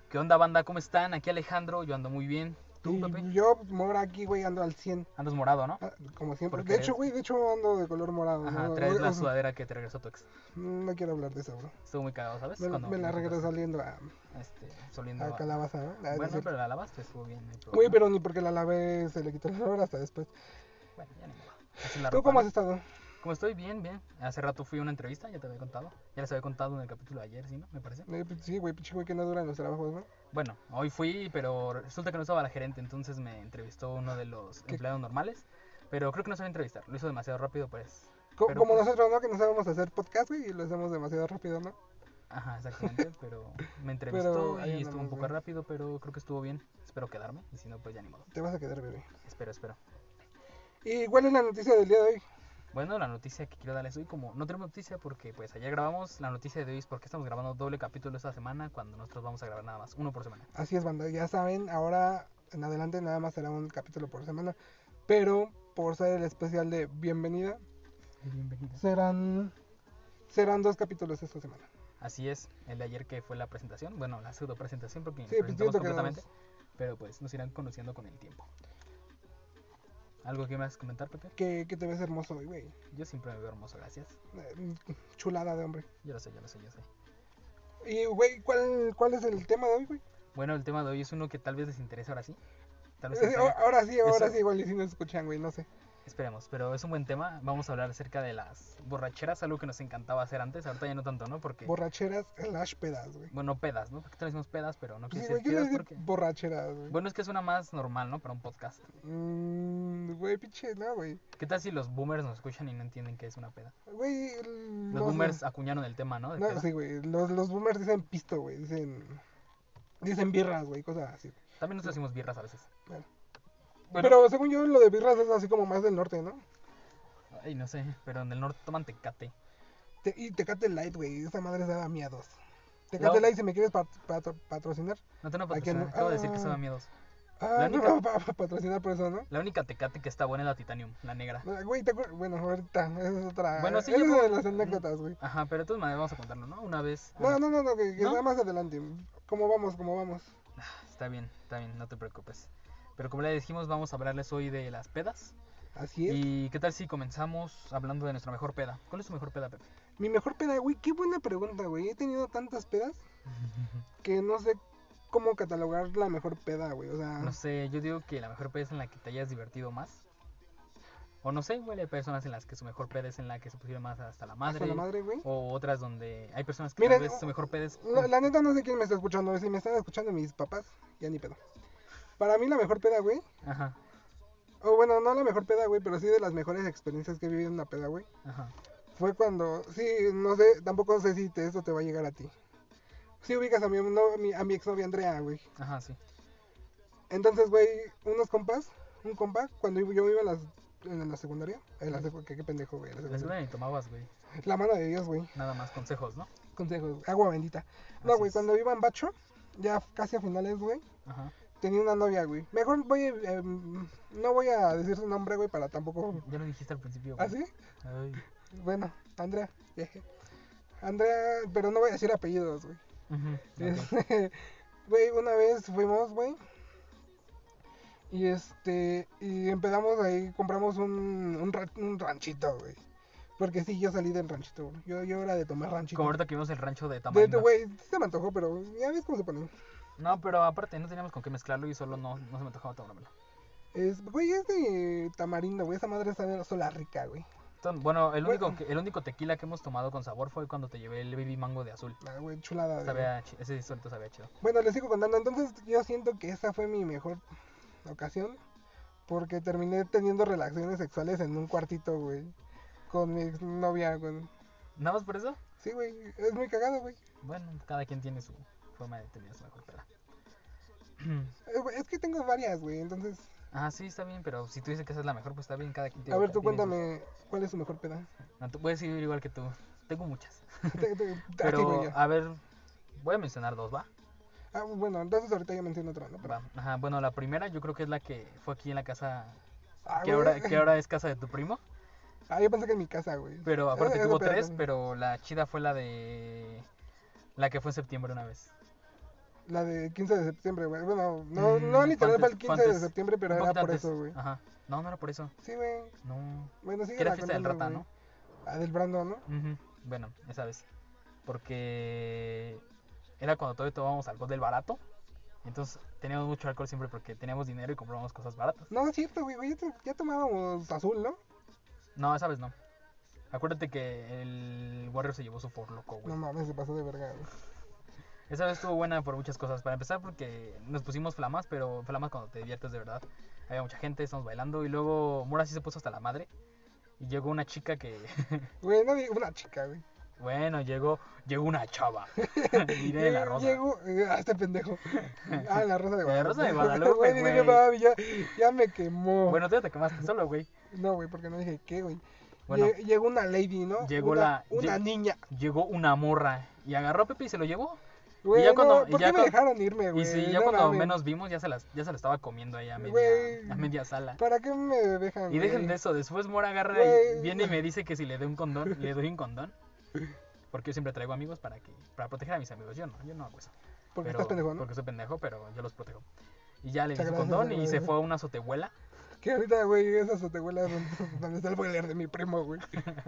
¿Qué onda, banda? ¿Cómo están? Aquí Alejandro, yo ando muy bien. ¿Tú, Y Pepe? yo, mora aquí, güey, ando al 100. Andas morado, ¿no? Como siempre. Porque De hecho, eres... güey, ando de color morado, ¿no? Ajá, traes la sudadera que te regresó tu ex. No quiero hablar de eso, bro. Estuvo muy cagado, ¿sabes? Me la Me regresó contaste. saliendo Soliendo a a... calabaza, ¿no? Es Bueno, decir, pero la lavaste, estuvo bien, no hay güey, problema. pero ni porque la lavé se le quitó el olor hasta después. Bueno, ya ni modo. Así es la ¿Tú ropa, cómo has ¿no? estado? Como estoy bien, bien. Hace rato fui a una entrevista, ya te había contado. Ya les había contado en el capítulo de ayer, ¿sí, no? Me parece. Pues sí, güey, pinche güey que no dura en los trabajos, ¿no? Bueno, hoy fui, pero resulta que no estaba la gerente, entonces me entrevistó uno de los Que, empleados normales. Pero creo que no sabe entrevistar, lo hizo demasiado rápido, pues. Pero como pues nosotros, ¿no? Que no sabemos hacer podcast, güey, y lo hacemos demasiado rápido, ¿no? Ajá, exactamente, pero me Pero entrevistó ahí y estuvo un andamos, poco güey. rápido, pero creo que estuvo bien. Espero quedarme, y si no, pues ya ni modo. Te vas a quedar, bebé. Espero. ¿Y cuál es la noticia del día de hoy? Bueno, la noticia que quiero darles hoy, como no tenemos noticia porque pues ayer grabamos, la noticia de hoy es porque estamos grabando doble capítulo esta semana cuando nosotros vamos a grabar nada más, uno por semana. Así es, banda. Ya saben, ahora en adelante nada más será un capítulo por semana. Pero por ser el especial de bienvenida, Bienvenida. serán 2 capítulos esta semana. Así es, el de ayer que fue la presentación, bueno, la pseudo presentación porque nos Sí, pues presentamos siento que completamente, pero pues nos irán conociendo con el tiempo. ¿Algo que me vas a comentar, Pepe? que te ves hermoso hoy, güey. Yo siempre me veo hermoso, gracias. Chulada de hombre. Yo lo sé. Y, güey, ¿cuál es el tema de hoy, güey? Bueno, el tema de hoy es uno que tal vez les interese ahora sí. Tal vez se les haga... Ahora sí, Eso, igual y si nos escuchan, güey, no sé. esperemos, pero es un buen tema. Vamos a hablar acerca de las borracheras, algo que nos encantaba hacer antes. Ahorita ya no tanto, ¿no? Porque, Borracheras slash pedas, güey. bueno, pedas, ¿no? Porque todos decimos pedas, pero no Sí, quiere güey, decir ¿qué le pedas dice porque... borracheras, güey? Bueno, es que suena más normal, ¿no? Para un podcast. Güey, pinche, no, güey. ¿Qué tal si los boomers nos escuchan y no entienden qué es una peda? Güey, Los boomers acuñaron el tema, ¿no? De no, peda. sí, güey. Los boomers dicen pisto, güey. Dicen birras, güey, cosas así. También nosotros decimos birras a veces. Bueno. Bueno, Pero según yo, lo de birras es así como más del norte, ¿no? ay, no sé, pero en el norte toman tecate. Y Tecate Light, güey. Esa madre se da miedos. La- Tecate Light, si me quieres patrocinar. No te van a ¿A quién? patrocinar, acabo de decir que se da miedos. Ah, La no única, me va a patrocinar por eso, ¿no? la única tecate que está buena es la Titanium, la negra. Güey, bueno, ahorita, esa es otra. Bueno, sí, Esa es llevo... una de las anécdotas, güey. Ajá, pero de todas maneras vamos a contarlo, ¿no? Una vez... No, que ¿No? sea más adelante. ¿Cómo vamos? Está bien, no te preocupes. Pero como le dijimos, vamos a hablarles hoy de las pedas. Así es. ¿Y qué tal si comenzamos hablando de nuestra mejor peda? ¿Cuál es tu mejor peda, Pepe? Mi mejor peda, güey, qué buena pregunta, güey. He tenido tantas pedas que no sé cómo catalogar la mejor peda, güey. O sea, No sé, yo digo que la mejor peda es en la que te hayas divertido más. O no sé, igual hay personas en las que su mejor peda es en la que se pusieron más hasta la hasta la madre. madre, güey. O otras donde hay personas que Miren, tal vez su mejor peda es... la neta no sé quién me está escuchando. Si me están escuchando mis papás, ya ni pedo. Para mí la mejor peda, güey. Ajá, O bueno, no la mejor peda, güey, pero sí de las mejores experiencias que he vivido en una peda, güey. ajá. Fue cuando, sí, no sé, tampoco sé si esto te va a llegar a ti. Sí ubicas a a mi exnovia Andrea, güey. Ajá, sí. Entonces, güey, un compa, cuando yo iba en la secundaria, qué pendejo, güey, en la La secundaria. segunda ni tomabas, güey. La mano de Dios, güey. Nada más consejos, ¿no? Consejos, agua bendita. No, Así güey, es. cuando iba en Bacho, ya casi a finales, güey, Ajá. tenía una novia, güey. Mejor no voy a decir su nombre, güey, para tampoco. Ya lo dijiste al principio, güey. ¿Ah, sí? Ay. Bueno, Andrea. Andrea, pero no voy a decir apellidos, güey. Ok. Güey, una vez fuimos, güey. Y empezamos ahí, compramos un ranchito, güey. Porque sí, yo salí del ranchito, güey. Yo era de tomar ranchito. Como ahorita que vimos el rancho de Tamarindo. Güey, sí se me antojó, pero ya ves cómo se pone. No, pero aparte no teníamos con qué mezclarlo y solo no se me antojaba tomármelo. Güey, es de tamarindo, güey. Esa madre está sola rica, güey. Bueno, el Bueno. único tequila que hemos tomado con sabor fue cuando te llevé el baby mango de azul. Ah, güey, chulada. Ese solito sabía chido. Bueno, les sigo contando. Entonces, yo siento que esa fue mi mejor ocasión. Porque terminé teniendo relaciones sexuales en un cuartito, güey. Con mi novia, güey. ¿Nada más por eso? Sí, güey. Es muy cagado, güey. Bueno, cada quien tiene su forma de tener su mejor peda. Es que tengo varias, güey. Entonces, Ah, sí, está bien, pero si tú dices que esa es la mejor, pues está bien, cada quien a ver, tú tiene cuéntame, ¿cuál es tu mejor peda? No, tú puedes ir igual que tú. Tengo muchas. Aquí, Pero, güey, ya. a ver, voy a mencionar dos, ¿va? Ah, bueno, entonces ahorita ya menciono otra, ¿no? Pero, Va. Ajá, bueno, la primera yo creo que es la que fue aquí en la casa, que güey. ahora es casa de tu primo. Ah, yo pensé que en mi casa, güey. Pero aparte que hubo Ese tres, pedazo. pero la chida fue la que fue en septiembre una vez. La de 15 de septiembre, güey. Bueno, no Fue literal antes, fue el 15 de antes, septiembre, pero un era poquito por antes. eso, güey. Ajá. No, no era por eso. Sí, güey. No. Bueno, sí, Que era fiesta del rata, ¿no? Ah, del Brandon, ¿no? Ujú. Bueno, esa vez. Porque era cuando todavía tomábamos alcohol del barato. Entonces teníamos mucho alcohol siempre porque teníamos dinero y comprábamos cosas baratas. No, es cierto, güey. Ya tomábamos azul, ¿no? No, esa vez no. Acuérdate que el Warrior se llevó su For Loco, güey. No mames, se pasó de verga, güey. Esa vez estuvo buena por muchas cosas. Para empezar porque nos pusimos flamas, pero flamas cuando te diviertes de verdad. Había mucha gente, estamos bailando y luego Mora sí se puso hasta la madre. Y llegó una chica que... Güey, no digo una chica, güey. Bueno, llegó una chava. Diré de la rosa. Llegó, este pendejo. Ah, la Rosa de La Guadalupe. Rosa de Guadalupe, Güey, dije, güey. no mames, ya me quemó. Bueno, tú ya te quemaste solo, güey. No, güey, porque no dije qué, güey. Bueno. Llegó una lady, ¿no? Llegó una niña. Llegó una morra y agarró a Pepe y se lo llevó. Güey, ya no, cuando- ¿por y ya qué me cuando- dejaron irme, güey? Y sí, ya No cuando mames. menos vimos, ya se lo estaba comiendo ahí Güey. a media sala. ¿Para qué me dejan, Y dejen güey? de eso, después Mora agarra Güey. y viene y me dice que si le doy un condón, le doy un condón. Porque yo siempre traigo amigos para proteger a mis amigos. Yo no hago eso. Porque Pero- estás pendejo, ¿no? Porque soy pendejo, pero yo los protejo. Y ya le di Muchas su gracias, condón y se agradezco. fue a una azotehuela. Que ahorita, güey, esas azotehuelas donde está el boiler de mi primo, güey.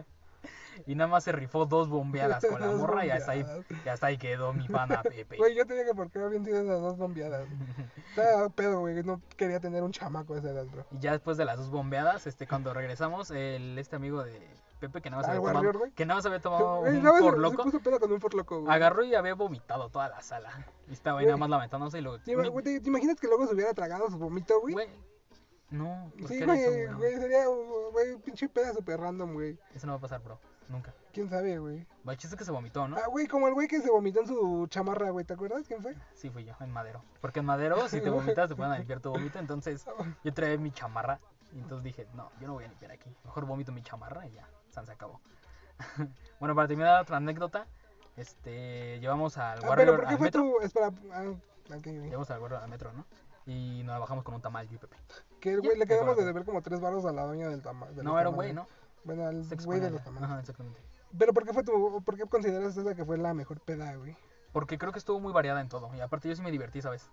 Y nada más se rifó 2 bombeadas con la Dos morra y bombeadas. hasta ahí quedó mi pana Pepe. Güey, yo te dije que por qué habían sido esas 2 bombeadas. Estaba pedo, güey, no quería tener un chamaco a esa edad, bro. Y ya después de las 2 bombeadas, cuando regresamos, este amigo de Pepe que nada más ¿Al había Warrior, tomado, güey? que nada más había tomado Güey, un nada más por se loco, puso pedo con un por loco, güey. agarró y había vomitado toda la sala. Y estaba ahí Güey. nada más lamentándose y luego... Güey, ¿te imaginas que luego se hubiera tragado su vomito, güey? Güey, no, ¿por Sí, qué güey, eso, güey, sería, güey, pinche peda super random, güey. Eso no va a pasar, bro, nunca. ¿Quién sabe, güey? El chiste es que se vomitó, ¿no? Ah, güey, como el güey que se vomitó en su chamarra, güey, ¿te acuerdas quién fue? Sí, fui yo, en Madero. Porque en Madero, si te vomitas, te pueden limpiar tu vómito. Entonces, yo traía mi chamarra. Y entonces dije, no, yo no voy a limpiar aquí. Mejor vomito mi chamarra y ya, se acabó. Bueno, para terminar otra anécdota, llevamos al Pero Warrior ¿por qué al fue metro. tu...? Espera, ok, güey. Llevamos al Warrior al metro, ¿no? Y nos bajamos con un tamal, yo y Pepe. Que, güey, le me quedamos de acuerdo. deber como 3 baros a la doña del tamal. No, era un güey, ¿no? Bueno, al Se güey de exponía los ya. tamales. Ajá, exactamente. Pero ¿por qué consideras esa que fue la mejor peda, güey? Porque creo que estuvo muy variada en todo. Y aparte yo sí me divertí, ¿sabes?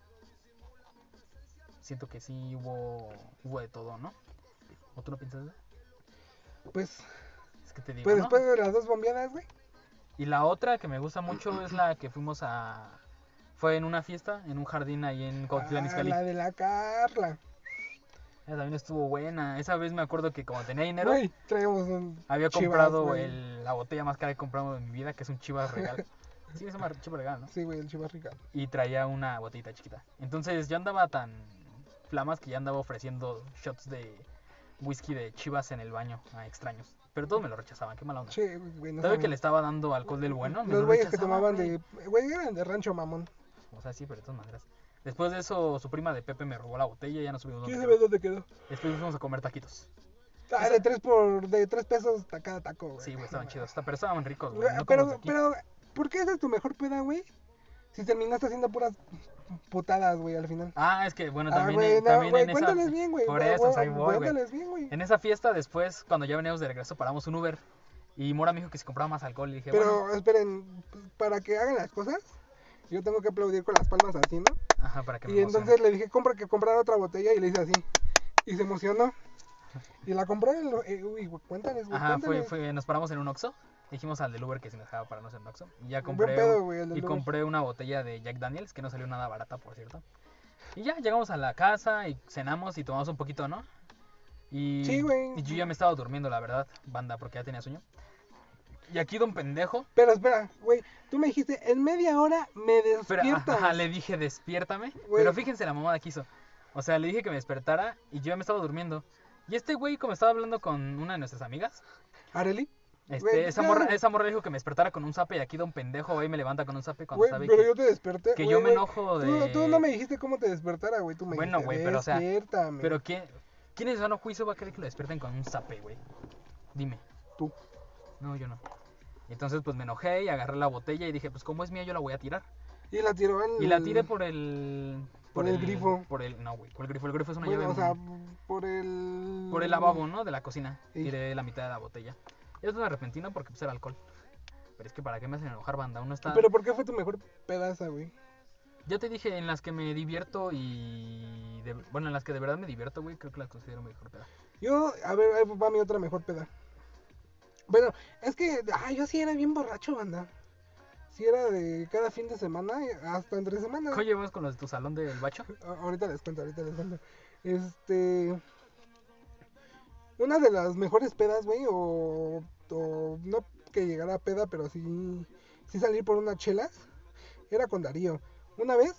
Siento que sí hubo de todo, ¿no? ¿O tú no piensas eso? Pues, Es que te digo, pues ¿no? después de las 2 bombeadas, güey. Y la otra que me gusta mucho es la que fuimos a... Fue en una fiesta, en un jardín ahí en Cuautitlán Izcalli. La de la Carla. Esa también estuvo buena. Esa vez me acuerdo que como tenía dinero, Güey, traemos un había Chivas, comprado güey. la botella más cara que he comprado en mi vida, que es un Chivas Regal. Sí, se llama Chivas Regal, ¿no? Sí, güey, el Chivas Rica. Y traía una botellita chiquita. Entonces yo andaba tan flamas que ya andaba ofreciendo shots de whisky de Chivas en el baño a extraños. Pero todos me lo rechazaban, qué mala onda. Che, güey, no Todavía saben. que le estaba dando alcohol del bueno, me Los lo güeyes que rechazaban, tomaban güey. de... Güey, eran de rancho, mamón. O sea, sí, pero de todas maneras. Después de eso, su prima de Pepe me robó la botella y ya nos subimos. ¿Quién donde sabe quedó. dónde quedó? Después fuimos a comer taquitos. Ah, Esa- de 3 pesos a cada taco, güey. Sí, güey, estaban chidos. Pero estaban ricos, güey. Güey, No como los de pero, aquí. ¿por qué esa es tu mejor peda, güey? Si terminaste haciendo puras putadas, güey, al final. Ah, es que, bueno, Ah, también, güey, no, también güey, en esa... cuéntales bien, güey. Por güey, eso, ahí voy, güey. Cuéntales bien, güey. En esa fiesta, después, cuando ya veníamos de regreso, paramos un Uber. Y Mora me dijo que si compraba más alcohol. Y dije, Pero, bueno... esperen, para que hagan las cosas, yo tengo que aplaudir con las palmas así, ¿no? Ajá, para que me Y emocione. entonces le dije, que comprara otra botella y le hice así. Y se emocionó. Y la compró y, uy, güey, cuéntales, güey, Ajá, cuéntales. nos paramos en un Oxxo. Dijimos al del Uber que si nos dejaba pararnos en un Oxxo. Y ya Buen compré, pedo, güey, el del y Uber. compré una botella de Jack Daniels, que no salió nada barata, por cierto. Y ya llegamos a la casa y cenamos y tomamos un poquito, ¿no? Y, Sí, güey. y yo ya me estaba durmiendo, la verdad, banda, porque ya tenía sueño. Y aquí don pendejo, Pero espera, güey, tú me dijiste, en media hora me pero despiertas. ajá, le dije despiértame. Güey. Pero fíjense la mamada que hizo. O sea, le dije que me despertara y yo ya me estaba durmiendo. Y este güey, como estaba hablando con una de nuestras amigas, ¿Areli? Güey, esa morra dijo que me despertara con un zape y aquí don pendejo ahí me levanta con un zape cuando Güey, sabe pero que... yo te desperté. que güey, yo me güey. enojo de- Tú no me dijiste cómo te despertara, güey. Tú me Bueno, dijiste, güey, pero o sea, despiértame. Pero ¿quién en su sano juicio va a querer que lo despierten con un zape, güey? Dime. Tú. No, yo no. Y entonces pues me enojé y agarré la botella y dije, pues como es mía yo la voy a tirar. Y la tiró al... Y la tiré por el... Por el grifo. No, güey, por el grifo. El grifo es una Bueno, llave... o sea, por el... Por el lavabo, ¿no? De la cocina. Sí. Tiré la mitad de la botella. Y eso me arrepentino porque pues era alcohol. Pero es que para qué me hacen enojar, banda. Uno está... Pero ¿por qué fue tu mejor pedaza, güey? Ya te dije, en las que me divierto bueno, en las que de verdad me divierto, güey, creo que las considero mejor peda. Yo, a ver, ahí va mi otra mejor peda. Bueno, es que, yo sí era bien borracho, banda. Sí era de cada fin de semana, hasta entre semana. ¿Cómo llevas con los de tu salón del bacho? Ahorita les cuento, Una de las mejores pedas, güey, o no que llegara a peda, pero sí salir por unas chelas, era con Darío. Una vez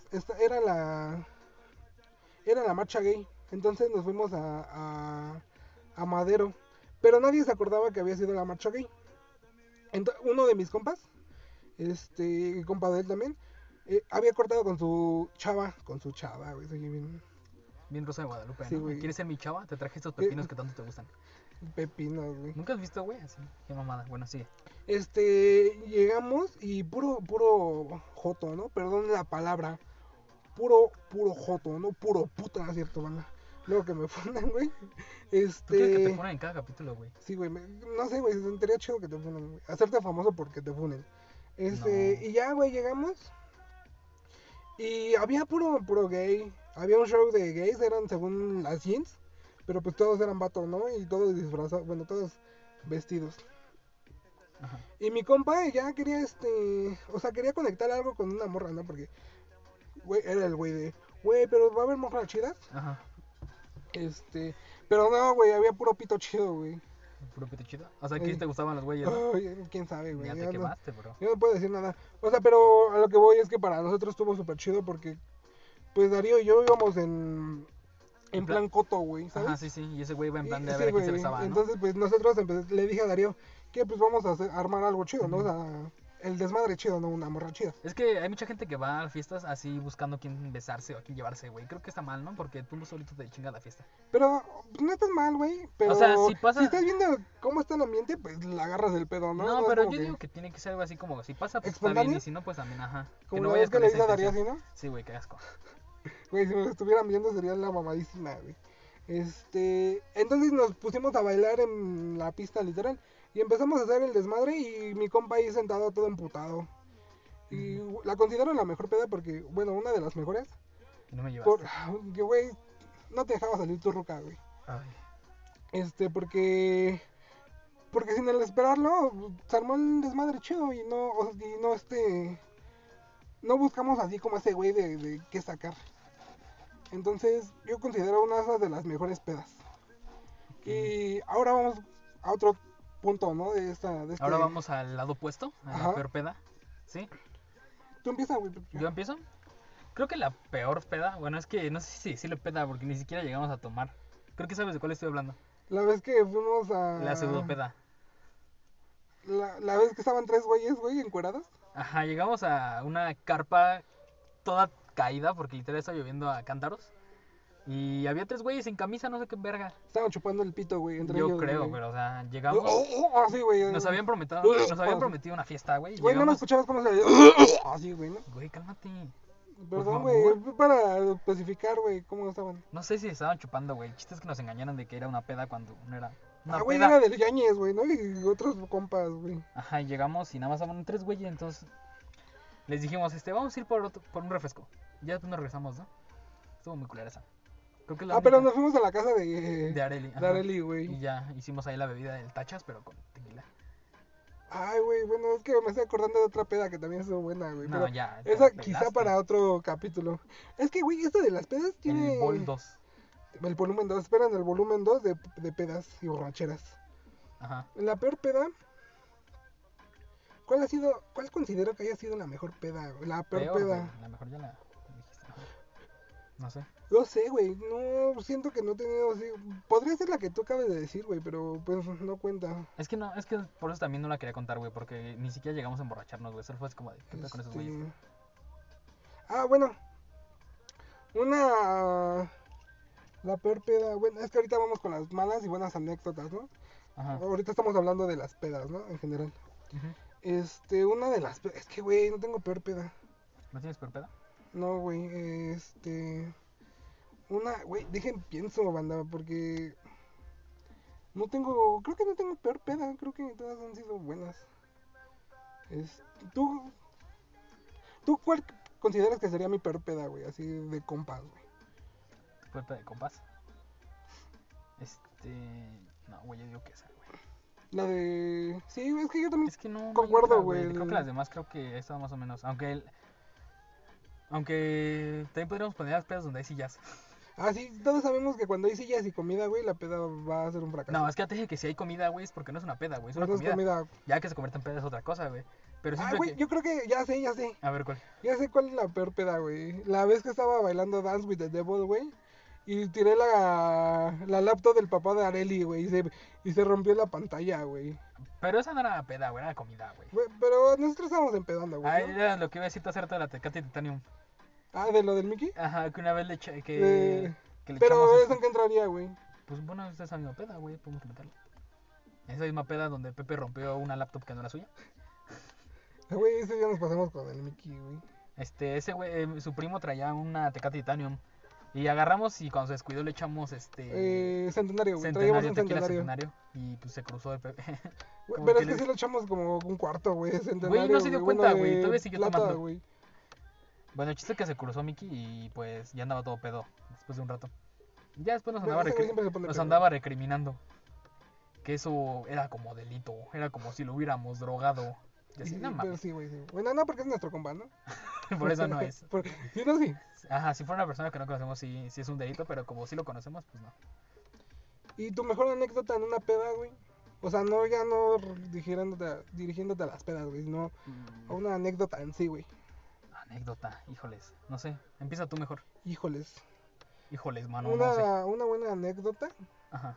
era la marcha gay, entonces nos fuimos a Madero, pero nadie se acordaba que había sido la marcha gay. Uno de mis compas, compa de él también, había cortado con su chava, güey, soy bien Bien Rosa de Guadalupe, sí, ¿no? güey. ¿Quieres ser mi chava? Te traje estos pepinos que tanto te gustan. Pepino, güey. ¿Nunca has visto, güey? Así, qué mamada. Bueno, sigue. Llegamos y puro joto, ¿no? Perdón la palabra. Puro joto, ¿no? Puro puta, ¿no es cierto, banda? Luego que me funden, güey. ¿Tú quieres que te funen en cada capítulo, güey? Sí, güey. No sé, güey. Sería chido que te funen, güey. Hacerte famoso porque te funen. No. Y ya, güey, llegamos. Y había puro gay. Había un show de gays, eran según las jeans. Pero pues todos eran vatos, ¿no? Y todos disfrazados, bueno, todos vestidos. Ajá. Y mi compa ya quería, o sea, quería conectar algo con una morra, ¿no? Porque, güey, era el güey güey, pero va a haber morras chidas. Ajá. Pero no, güey, había puro pito chido, güey. ¿Puro pito chido? O sea, ¿qué te gustaban los güeyes, no? Ay, quién sabe, güey. Ya te quemaste, bro. Yo no puedo decir nada. O sea, pero a lo que voy es que para nosotros estuvo súper chido porque, pues, Darío y yo íbamos en plan coto, güey, ¿sabes? Ajá, sí, sí. Y ese güey va en plan de a Sí, ver a quién se güey. besaba, ¿no? Entonces, pues, nosotros le dije a Darío que, pues, vamos a armar algo chido, ¿no? O sea, el desmadre chido, no una morra chida. Es que hay mucha gente que va a fiestas así buscando quién besarse o a quién llevarse, güey. Creo que está mal, ¿no? Porque tú solito te chingas la fiesta. Pero no estás mal, güey. Pero O sea, si pasa- estás viendo cómo está el ambiente, pues la agarras del pedo, ¿no? No, es pero como yo que digo que tiene que ser algo así como, si pasa, pues está ¿espontáneo? bien, y si no, pues también, ajá. Como no la vayas vez que con le esa hice a Darío intención. así, ¿no? Sí, güey, qué asco. Güey, si me estuvieran viendo sería la mamadísima, güey. Entonces nos pusimos a bailar en la pista, literal. Y empezamos a hacer el desmadre y mi compa ahí sentado todo emputado. Y la considero la mejor peda porque, bueno, una de las mejores. Y no me llevaste. Que, güey, no te dejaba salir tu ruca, güey. Ay. Porque sin el esperarlo, se armó el desmadre chido y no buscamos así como ese güey de qué sacar. Entonces, yo considero una de las mejores pedas. Y ahora vamos a otro punto, ¿no? Ahora vamos al lado opuesto, a Ajá. la peor peda. ¿Sí? Tú empieza, güey. ¿Yo empiezo? Creo que la peor peda, bueno, es que no sé si decirle peda porque ni siquiera llegamos a tomar. Creo que sabes de cuál estoy hablando. La vez que fuimos a... La pseudopeda. La vez que estaban 3 güeyes, güey, encuerados. Ajá, llegamos a una carpa toda caída porque literal estaba lloviendo a cántaros. Y había 3 güeyes sin camisa, no sé qué verga. Estaban chupando el pito, güey, entre Yo ellos, creo, güey. pero o sea, llegamos. Así, güey. Nos habían prometido una fiesta, güey. Güey, no me Llegamos. escuchabas cómo se... Así, güey, ¿no? Güey, cálmate. Perdón, Por güey, favor. fue para especificar, güey, cómo estaban. No sé si estaban chupando, güey. El chiste es que nos engañaron de que era una peda cuando no era una Güey, peda. era del Yañez, güey, ¿no? Y otros compas, güey. Ajá, y llegamos y nada más estaban 3 güeyes, entonces les dijimos, vamos a ir por un refresco. Ya después nos regresamos, ¿no? Estuvo muy culera esa. Creo que es la Pero única nos fuimos a la casa de Areli. de Ajá. Areli, güey. Y ya hicimos ahí la bebida del tachas, pero con tequila. Ay, güey, bueno, es que me estoy acordando de otra peda que también estuvo buena, güey. No, pero ya. te esa la quizá pelaste. para otro capítulo. Es que, güey, esto de las pedas tiene... El bol 2. El volumen 2, esperan el volumen 2 de pedas y borracheras. Ajá. La peor peda... ¿Cuál considero que haya sido la mejor peda, güey? La peor peda. Güey, la mejor ya la dijiste. Ajá. No sé. No sé, güey, no, siento que no he tenido así... Podría ser la que tú acabas de decir, güey, pero pues no cuenta. Es que no, es que por eso también no la quería contar, güey, porque ni siquiera llegamos a emborracharnos, güey. Solo fue así como de, ¿qué pedo con esos güeyes? Bueno. La peor peda... Bueno, es que ahorita vamos con las malas y buenas anécdotas, ¿no? Ajá. Ahorita estamos hablando de las pedas, ¿no? En general. Una de las... Es que, güey, no tengo peor peda. ¿No tienes peor peda? No, güey, Güey, pienso, banda, porque... Creo que no tengo peor peda, creo que todas han sido buenas. ¿Tú consideras que sería mi peor peda, güey? Así de compas, güey. ¿Fue de compas? No, güey, yo digo que esa, güey. La de... Sí, güey, es que yo también Es que no hay concuerdo, otra, güey. Creo que las demás creo que están más o menos. Aunque también podríamos poner las pedas donde hay sillas. Ah, sí, todos sabemos que cuando hay sillas y comida, güey, la peda va a ser un fracaso. No, es que ya te dije que si hay comida, güey, es porque no es una peda, güey. Es una No es comida. Ya que se convierte en peda es otra cosa, güey. Pero Ah, siempre güey, yo creo que ya sé. A ver, ¿cuál? Ya sé cuál es la peor peda, güey. La vez que estaba bailando Dance with the Devil, güey. Y tiré la laptop del papá de Areli, güey. Y se rompió la pantalla, güey. Pero esa no era peda, güey, era comida, güey. Pero nosotros estábamos empedando, güey. Ah, ¿no? era lo que iba a decirte acerca de la Tecate Titanium. Ah, ¿de lo del Mickey? Ajá, que una vez le eché, que le Pero echamos eso en qué entraría, güey. Pues bueno, esa es esa misma peda, güey, podemos comentarla. Esa misma peda donde Pepe rompió una laptop que no era suya. Güey, ese día nos pasamos con el Mickey, güey. Ese güey, su primo traía una Tecate Titanium. Y agarramos y cuando se descuidó le echamos Centenario, güey. Traíamos un tequila centenario. Y pues se cruzó de Pepe. Güey, pero es que sí le echamos como un cuarto, güey. Centenario. Güey, no se dio cuenta, güey. de Todavía siguió plata, tomando. güey. Bueno, el chiste es que se cruzó Mickey y pues ya andaba todo pedo después de un rato. Ya después nos Bueno, ese güey siempre se pone pedo. andaba recriminando. Que eso era como delito. Era como si lo hubiéramos drogado. Y así, no Pero mames. sí, güey, sí. Bueno, no, porque es nuestro compa, ¿no? Por eso no es. Sí, no, sí. Ajá, si fuera una persona que no conocemos, sí es un delito, pero como sí lo conocemos, pues no. ¿Y tu mejor anécdota en una peda, güey? O sea, no ya no dirigiéndote a las pedas, güey, sino a una anécdota en sí, güey. Anécdota, híjoles. No sé, empieza tú mejor. Híjoles. Híjoles, mano, no sé. Una buena anécdota. Ajá.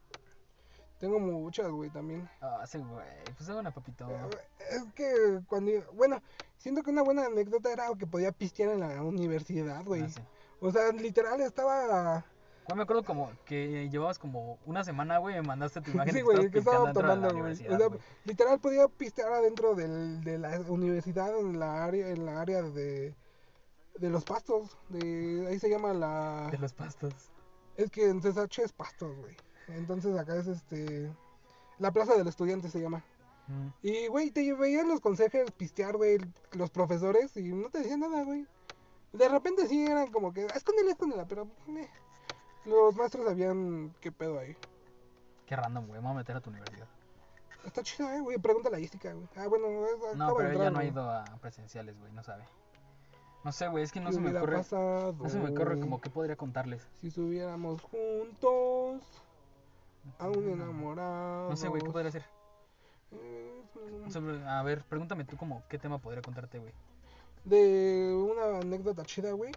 Tengo muchas, güey, también. Ah, sí, güey. Pues es una papito. Es que bueno, siento que una buena anécdota era que podía pistear en la universidad, güey. Ah, sí. O sea, literal estaba... Güey, me acuerdo como que llevabas como una semana, güey, me mandaste tu imagen Sí, de güey, que pisteando estaba dentro de la tomando, güey. universidad, O sea, güey. literal podía pistear adentro de la universidad en la área de los pastos. Ahí se llama De los pastos. Es que en CSH es pastos, güey. Entonces acá es la plaza del estudiante se llama. Y, güey, te veían los consejeros pistear, güey, los profesores, y no te decían nada, güey. De repente sí eran como que, escóndela, pero los maestros sabían qué pedo ahí. Qué random, güey, me voy a meter a tu universidad. Está chida, güey, pregúntale a Jessica, güey. Ah, bueno, No, pero ella no ha ido a presenciales, güey, no sabe. No sé, güey, es que no se me ocurre. No se me ocurre como que podría contarles. Si estuviéramos juntos, aún enamorados. No sé, güey, ¿qué podría hacer? A ver, pregúntame tú como qué tema podría contarte, güey. De una anécdota chida, güey.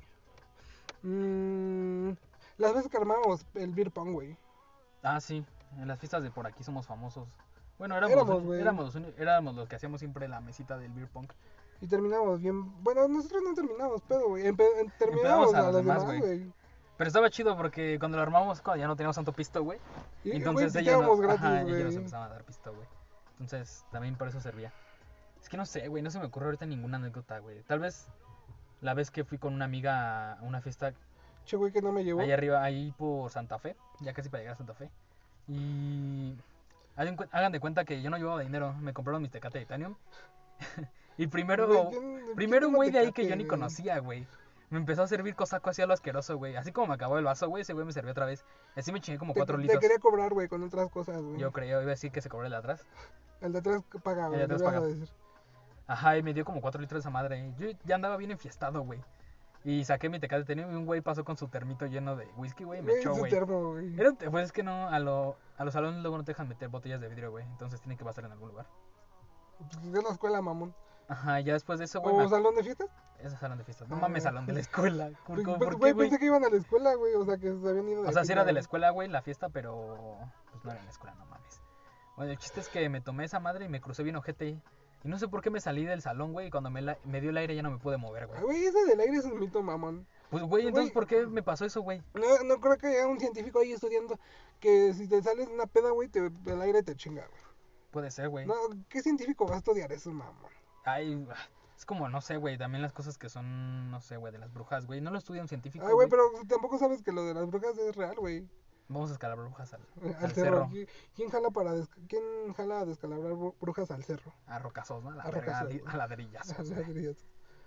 Las veces que armábamos el beer pong, güey. Ah, sí, en las fiestas de por aquí somos famosos. Bueno, éramos los que hacíamos siempre la mesita del beer pong. Y terminamos bien. Bueno, nosotros no terminamos pedo, güey. Terminamos Terminamos a los demás, güey. Pero estaba chido porque cuando lo armamos, cuando ya no teníamos tanto pisto, güey. Y entonces güey, ellos gratis, ellos nos güey. empezaban a dar pisto, güey. Entonces también por eso servía. Es que no sé, güey, no se me ocurre ahorita ninguna anécdota, güey. Tal vez la vez que fui con una amiga a una fiesta. Che, güey, que no me llevó. Ahí arriba, ahí por Santa Fe. Ya casi para llegar a Santa Fe. Y hagan de cuenta que yo no llevaba dinero. Me compraron mis Tecate Titanium. Y primero un güey de ahí que yo ni conocía, güey. Me empezó a servir cosaco así a lo asqueroso, güey. Así como me acabó el vaso, güey, ese güey me servió otra vez. Así me chingué como 4 litros. Te quería cobrar, güey, con otras cosas, güey. Yo creo, iba a decir que se cobró el de atrás. El de atrás paga, güey. El de atrás paga. Ajá, y me dio como 4 litros de esa madre. Yo ya andaba bien enfiestado, güey. Y saqué mi Tecate Titanium y un güey pasó con su termito lleno de whisky, güey, y me echó, güey. Pues es que no, a los salones luego no te dejan meter botellas de vidrio, güey. Entonces tiene que pasar en algún lugar. Pues de la escuela, mamón. Ajá, ya después de eso, güey. ¿O salón de fiestas? Ese salón de fiestas. No mames, salón de la escuela. ¿Por qué, güey? Pensé que iban a la escuela, güey. O sea, que se habían ido de O sea, sí era de la escuela, güey, la fiesta, pero pues no era en la escuela, no mames. Bueno, el chiste es que me tomé esa madre y me crucé bien ojete. Y no sé por qué me salí del salón, güey, y cuando me dio el aire ya no me pude mover, güey. Güey, ese del aire es un mito, mamón. Pues, güey, entonces, ¿por qué me pasó eso, güey? No creo que haya un científico ahí estudiando que si te sales de una peda, güey, el aire te chinga, güey. Puede ser, güey. No, ¿qué científico va a estudiar eso, mamón? Ay, es como, no sé, güey, también las cosas que son, no sé, güey, de las brujas, güey. No lo estudia un científico, Ay, güey, pero tampoco sabes que lo de las brujas es real, güey. Vamos a escalar brujas al cerro. ¿Quién jala a descalabrar brujas al cerro? A rocazos, ¿no? A rocazos, a ladrillazos. A ladrillazos.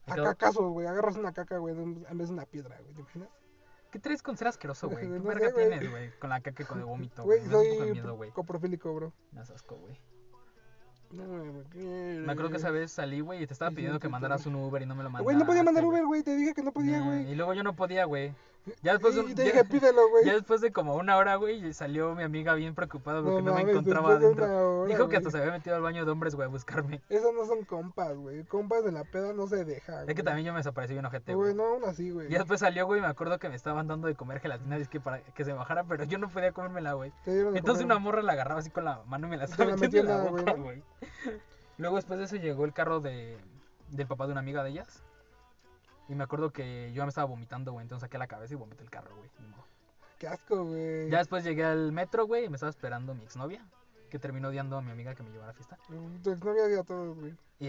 ¿Te A quedó? cacazos, güey. Agarras una caca, güey, en vez de una piedra, güey. ¿Te imaginas? ¿Qué traes con ser asqueroso, güey? ¿Qué No verga sé, güey. tienes, güey? Con la caca y con el vómito, Güey, güey. Me da un poco de soy miedo, güey. coprofílico, bro. Me das asco, güey. No me Me acuerdo que esa quieres. vez salí, güey, y te estaba Y pidiendo que siento mandaras todo. un Uber y no me lo mandaste, Güey, no podía mandar güey. Uber, güey. Te dije que no podía, güey. Y luego yo no podía, güey. Ya después, Y te dije, pídelo, güey. ya después de como una hora, güey, y salió mi amiga bien preocupada porque No no me mames, encontraba después de adentro. una hora, Dijo que hasta güey. se había metido al baño de hombres, güey, a buscarme. Esos no son compas, güey. Compas de la peda no se deja, güey. Es que también yo me desaparecí bien ojete, Güey, güey. no, aún así, güey. Y después salió, güey, y me acuerdo que me estaban dando de comer gelatina, que para que se bajara, pero yo no podía comérmela, güey. Te dieron de Entonces comer. una morra la agarraba así con la mano y me la Te estaba la metiendo en metió la en la, boca, güey, ¿no? güey. Luego después de eso llegó el carro del papá de una amiga de ellas. Y me acuerdo que yo me estaba vomitando, güey, entonces saqué la cabeza y vomité el carro, güey. Ni modo. Qué asco, güey. Ya después llegué al metro, güey, y me estaba esperando mi exnovia, que terminó odiando a mi amiga que me llevó a la fiesta. Tu exnovia dio a todos, güey. Y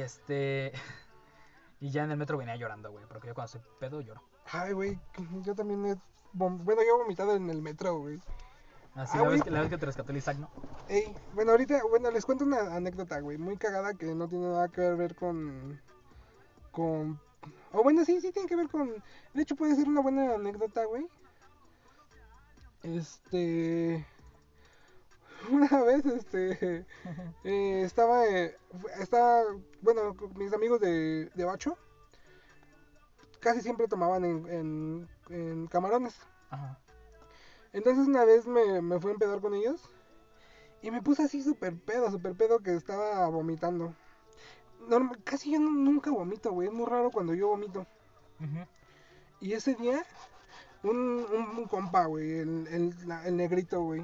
y ya en el metro venía llorando, güey, porque yo cuando soy pedo lloro. Ay, güey, yo también bueno, yo he vomitado en el metro, güey. Así Ah, güey. la vez que te rescató el Isaac, ¿no? Ey, bueno, ahorita, bueno, les cuento una anécdota, güey, muy cagada que no tiene nada que ver o bueno, sí, sí tiene que ver de hecho puede ser una buena anécdota, güey. Una vez, estaba, bueno, con mis amigos de Bacho, casi siempre tomaban en camarones. Ajá. Entonces una vez me fui a empedar con ellos y me puse así súper pedo que estaba vomitando. Casi yo nunca vomito, güey, es muy raro cuando yo vomito. Ujú. Y ese día, un compa, güey, el negrito, güey,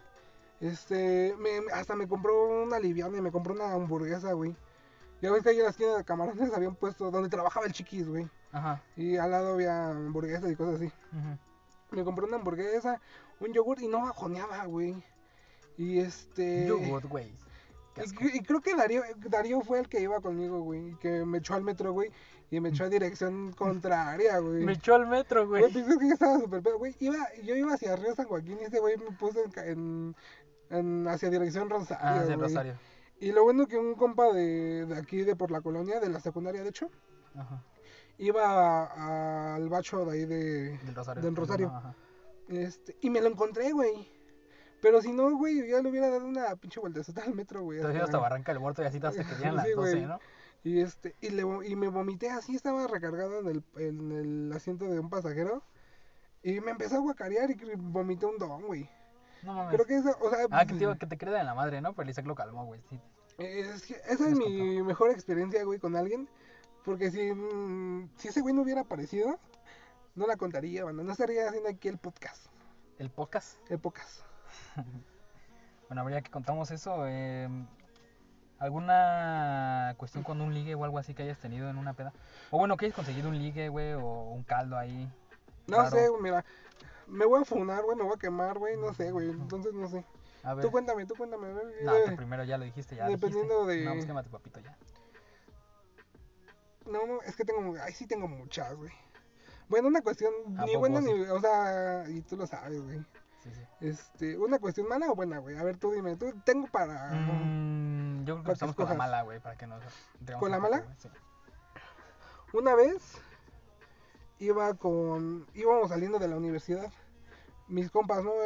hasta me compró una liviana y me compró una hamburguesa, güey. Ya ves que ahí en la esquina de camarones habían puesto donde trabajaba el Chiquis, güey. Ajá. Y al lado había hamburguesas y cosas así. Ujú. Me compré una hamburguesa, un yogur y no bajoneaba, güey. Y Yogur, güey. Qué asco. Y creo que Darío fue el que iba conmigo, güey. Que me echó al metro, güey. Y me echó a dirección contraria, güey. Me echó al metro, güey. Güey, pues es que yo estaba súper pedo, güey. Yo iba hacia Río San Joaquín y ese güey me puso hacia dirección Rosario, Ah, sí, en güey. Rosario. Y lo bueno que un compa de aquí, de por la colonia, de la secundaria, de hecho, Ajá. iba al bacho de ahí Del Rosario. del Rosario. Ajá. Y me lo encontré, güey. Pero si no, güey, ya le hubiera dado una pinche vueltecita al metro, güey. Te has ido hasta Barranca del Muerto y así hasta que llegan las Sí, 12, güey. ¿no? Y me vomité así, estaba recargado en el asiento de un pasajero. Y me empezó a guacarear y vomité un don, güey. No mames. Creo que eso, o sea, Ah, que te quede en la madre, ¿no? Pero el Isaac lo calmó, güey. Sí. es que esa es mi mejor experiencia, güey, con alguien. Porque si ese güey no hubiera aparecido, no la contaría, banda. No estaría haciendo aquí el podcast. ¿El podcast? Épocas. Bueno, habría que contamos eso. ¿Alguna cuestión con un ligue o algo así que hayas tenido en una peda? O bueno, que hayas conseguido un ligue, güey, o un caldo ahí. No raro. sé, güey, mira. Me voy a funar, güey, me voy a quemar, güey. No sé, güey. Entonces no sé. A ver. Tú cuéntame. A ver, No, tú primero ya lo dijiste, ya dependiendo dijiste. de- No, pues quémate, papito, ya. No, es que sí tengo muchas, güey. Bueno, una cuestión ¿A ni poco buena sí? ni, o sea, y tú lo sabes, güey. Sí, sí. Una cuestión mala o buena, güey. A ver, tú dime, tú tengo para Yo creo que para que empezamos con la escojas. mala, güey, para que nos digamos ¿Con un la poco, mala? güey, sí. Una vez íbamos saliendo de la universidad. Mis compas no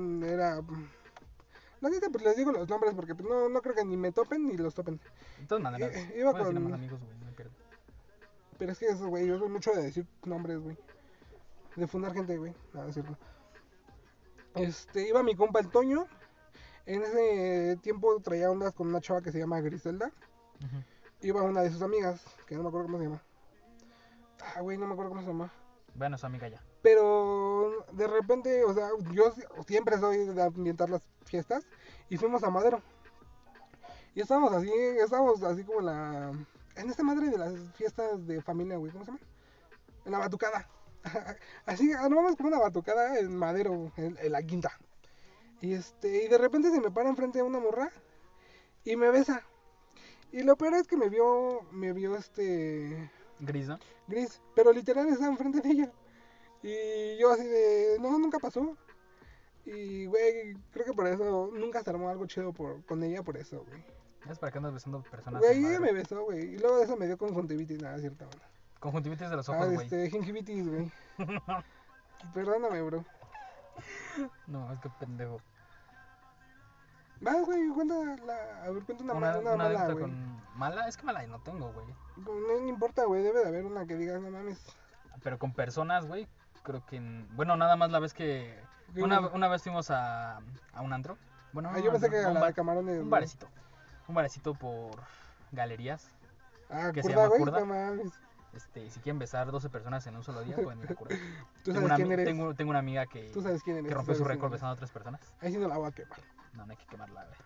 la neta, pues les digo los nombres porque pues, no creo que ni me topen ni los topen. De todas maneras, Iba puedes decir a con- más amigos, güey, no hay pierde. Pero es que eso, güey, yo soy mucho de decir nombres, güey. De fundar gente, güey. No, es cierto. Iba mi compa el Toño. En ese tiempo traía ondas con una chava que se llama Griselda. Ujú. Iba una de sus amigas, que no me acuerdo cómo se llama. Ah, güey, no me acuerdo cómo se llama. Bueno, su amiga ya. Pero de repente, o sea, yo siempre soy de ambientar las fiestas. Y fuimos a Madero. Y estábamos así como en esta madre de las fiestas de familia, güey, ¿cómo se llama? En la batucada. Así, armamos como una batucada en Madero, en la quinta. Y de repente se me para enfrente de una morra y me besa. Y lo peor es que me vio Gris, ¿no? Gris, pero literal estaba enfrente de ella. Y yo así de, no, nunca pasó. Y, güey, creo que por eso nunca se armó algo chido con ella por eso, güey. Es para que andas besando personas. Güey, en ella madre. me besó, güey. Y luego de eso me dio conjuntivitis, nada, cierta onda. Conjuntivitis de los ojos, güey. Gingivitis, güey. Perdóname, bro. No, es que pendejo. Va, güey, a ver, cuenta una Una mala, anécdota güey. con... ¿Mala? Es que mala no tengo, güey. No importa, güey, debe de haber una que digas, no mames. Pero con personas, güey, creo que... Bueno, nada más la vez que... ¿Qué Una güey? vez fuimos a un antro. Bueno, Yo pensé que no, la de camarones. un güey. barecito. Un barecito por galerías. Que se Curda, llama güey, Curda. no mames. Si quieren besar 12 personas en un solo día, pueden ir a Curda. Tú sabes quién eres. Tengo una amiga que Tú sabes quién eres. rompió su récord besando a 3 personas. Ahí sí no la voy a quemar. No hay que quemarla, güey.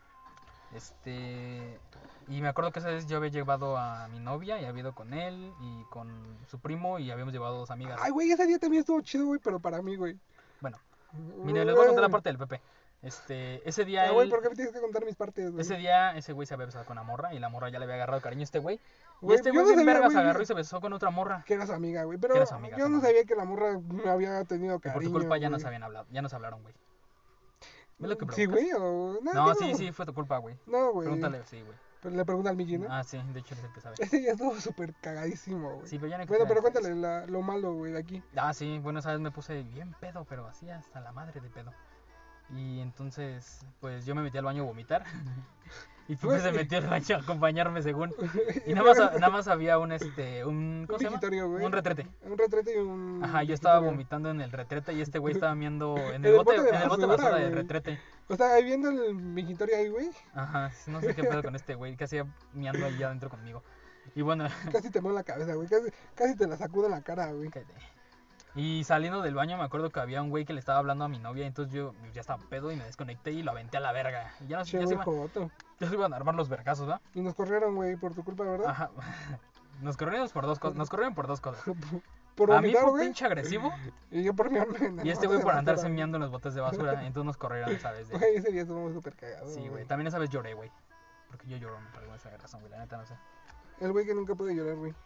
Y me acuerdo que esa vez yo había llevado a mi novia y había ido con él y con su primo y habíamos llevado 2 amigas. Ay, güey, ese día también estuvo chido, güey, pero para mí, güey. Bueno, mire, les voy a contar la parte del Pepe. Ese día güey, ¿por qué me tienes que contar mis partes, güey? ese día ese güey se había besado con la morra y la morra ya le había agarrado cariño a este güey. Y Güey, este yo güey no bien sabía, verga se güey, agarró y se besó con otra morra. Que era su amiga, güey, pero Que era su amiga, yo su no mamá. sabía que la morra me había tenido Y por cariño. tu culpa ya güey. nos habían hablado, ya nos hablaron, güey. ¿Ves lo que Sí, provocas? güey, o... No, yo sí, fue tu culpa, güey. No, güey. Pregúntale, sí, güey. Pero le pregunta al Miki, ¿no? Ah, sí, de hecho eres el que sabe. Ese día estuvo súper cagadísimo, güey. Sí, pero ya no hay que Bueno, tirar pero detalles. cuéntale lo malo, güey, de aquí. Ah, sí, bueno, esa vez me puse bien pedo, pero así hasta la madre de pedo. Y entonces, pues yo me metí al baño a vomitar. Y Pepe se metió al baño a acompañarme según. Y nada más había un ¿cómo se llama? Vigitorio, güey. Un retrete. Un retrete y un... Ajá, yo estaba vigitorio. vomitando en el retrete y este güey estaba miando en En el el bote, bote de en el bote basura, basura del güey. retrete. O sea, ahí viendo el vigitorio ahí, güey. Ajá, no sé qué pedo con este güey, que hacía miando allá adentro conmigo. Y bueno, Casi te mueve la cabeza, güey. Casi te la sacudo en la cara, güey. cállate. Y saliendo del baño me acuerdo que había un güey que le estaba hablando a mi novia, entonces yo ya estaba pedo y me desconecté y lo aventé a la verga. Y ya, Che, ya, güey, joto. ya se iban a armar los vergazos, ¿va? Y nos corrieron, güey, por tu culpa, ¿verdad? Ajá. Nos corrieron por dos cosas. Por A mí vomitar, por güey. pinche agresivo Y yo por mi hambre. en el y este bote güey de por andarse basura, miando en los botes de basura, entonces nos corrieron esa vez. Güey, ese día estuvo súper cagado. Sí, güey. También esa vez lloré, güey. Porque yo lloro por alguna razón, güey. La neta no sé. El güey que nunca puede llorar, güey.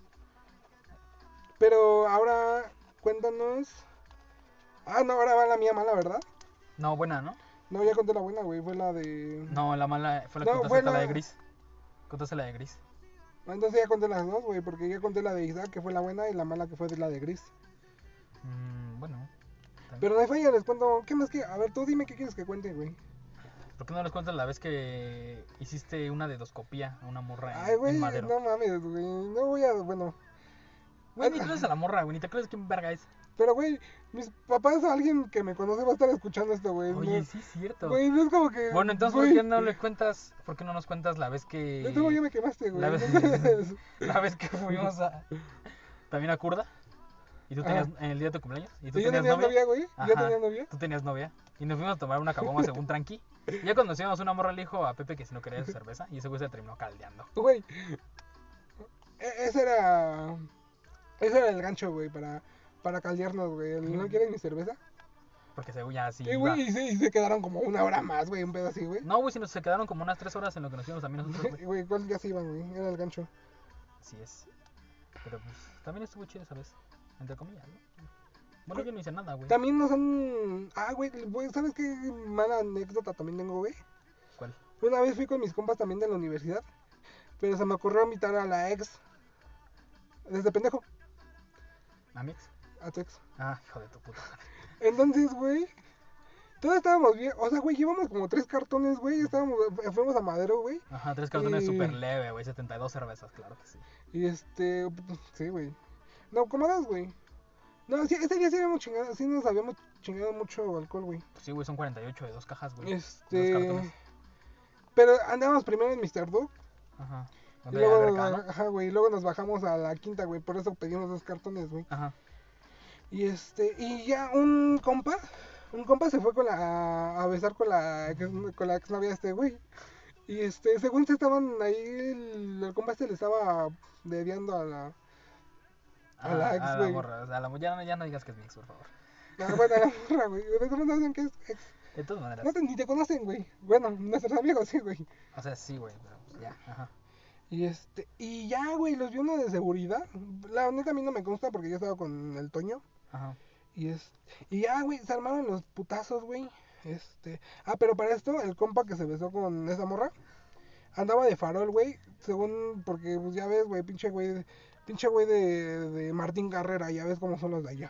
Pero ahora, cuéntanos. No, ahora va la mía mala, ¿verdad? No, buena, ¿no? No, ya conté la buena, güey. Fue la de. No, la mala fue la No, que contaste, fue la la- de Gris. Contaste la de Gris. Entonces ya conté las dos, güey. Porque ya conté la de Isaac, que fue la buena, y la mala, que fue de la de Gris. Bueno. también. Pero no hay falla, les cuento. ¿Qué más que? A ver, tú dime qué quieres que cuente, güey. ¿Por qué no les cuentas la vez que hiciste una dedoscopía a una morra Ay, güey, en Madero? no mames, güey. No voy a. Bueno. Güey, ni conoces a la morra, güey. Ni te acuerdas quién verga es. Pero, güey, mis papás, alguien que me conoce va a estar escuchando esto, güey. Oye, no, sí es cierto. Güey, no es como que. Bueno, entonces, ¿por güey, qué no le cuentas? ¿Por qué no nos cuentas la vez que. Luego ya me quemaste, güey. La vez, entonces- la vez que fuimos también a Curda. Y tú tenías, en el día de tu cumpleaños. Y tú ¿Y yo tenías tenía novia. novia, güey? Ajá, ¿Yo tenía novia? Tú tenías novia. Y nos fuimos a tomar una caguama según tranqui. Y ya cuando nos íbamos una morra le dijo a Pepe que si no quería su cerveza. Y ese güey se terminó caldeando. Güey, ese era el gancho, güey, para caldearnos, güey. ¿No quieres mi cerveza? Porque según ya así. Sí, güey, y se quedaron como una hora más, güey, un pedo así, güey. No, güey, si nos se quedaron como unas 3 horas en lo que nos íbamos también nosotros, güey. Güey, ¿cuál ya se iban, güey? Era el gancho. Así es. Pero pues también estuvo chido esa vez. Entre comillas, ¿no? Bueno, yo no hice nada, güey. También nos han... güey, ¿sabes qué mala anécdota también tengo, güey? ¿Cuál? Una vez fui con mis compas también de la universidad, pero se me ocurrió invitar a la ex. Desde pendejo, ¿A mi ex? a tu ex. Ah, hijo de tu puta madre. Entonces, güey, todos estábamos bien. O sea, güey, llevamos como 3 cartones, güey. Fuimos a Madero, güey. Ajá, 3 cartones Y- súper leve, güey. 72 cervezas, claro que sí. Y sí, güey. No, como 2, güey. No, sí, ese día sí nos habíamos chingado mucho alcohol, güey. Pues sí, güey, son 48 de 2 cajas, güey. 2 Este. cartones. Pero andábamos primero en Mr. Dog. Ajá. Y Donde hay luego, alberca, ¿no? ajá, güey. Y luego nos bajamos a la quinta, güey. Por eso pedimos 2 cartones, güey. Ajá. Y ya un compa se fue a besar con la exnovia de este güey. Y según se estaban ahí, el compa le estaba dediando a la ex, A la güey. morra. O sea, ya no digas que es mi ex, por favor. Bueno, a la morra, güey. De todas maneras saben que es ex. De todas maneras. Ni te conocen, güey. Bueno, nuestros amigos sí, güey. O sea, sí, güey, pero pues ya. Ajá. Y ya, güey, los vi uno de seguridad. La neta a mí no me consta porque yo estaba con el Toño. Ajá. Y ya, güey, se armaron los putazos, güey. Pero para esto, el compa que se besó con esa morra andaba de farol, güey, según, porque pues ya ves, güey, pinche güey de Martín Carrera, ya ves cómo son los de allá.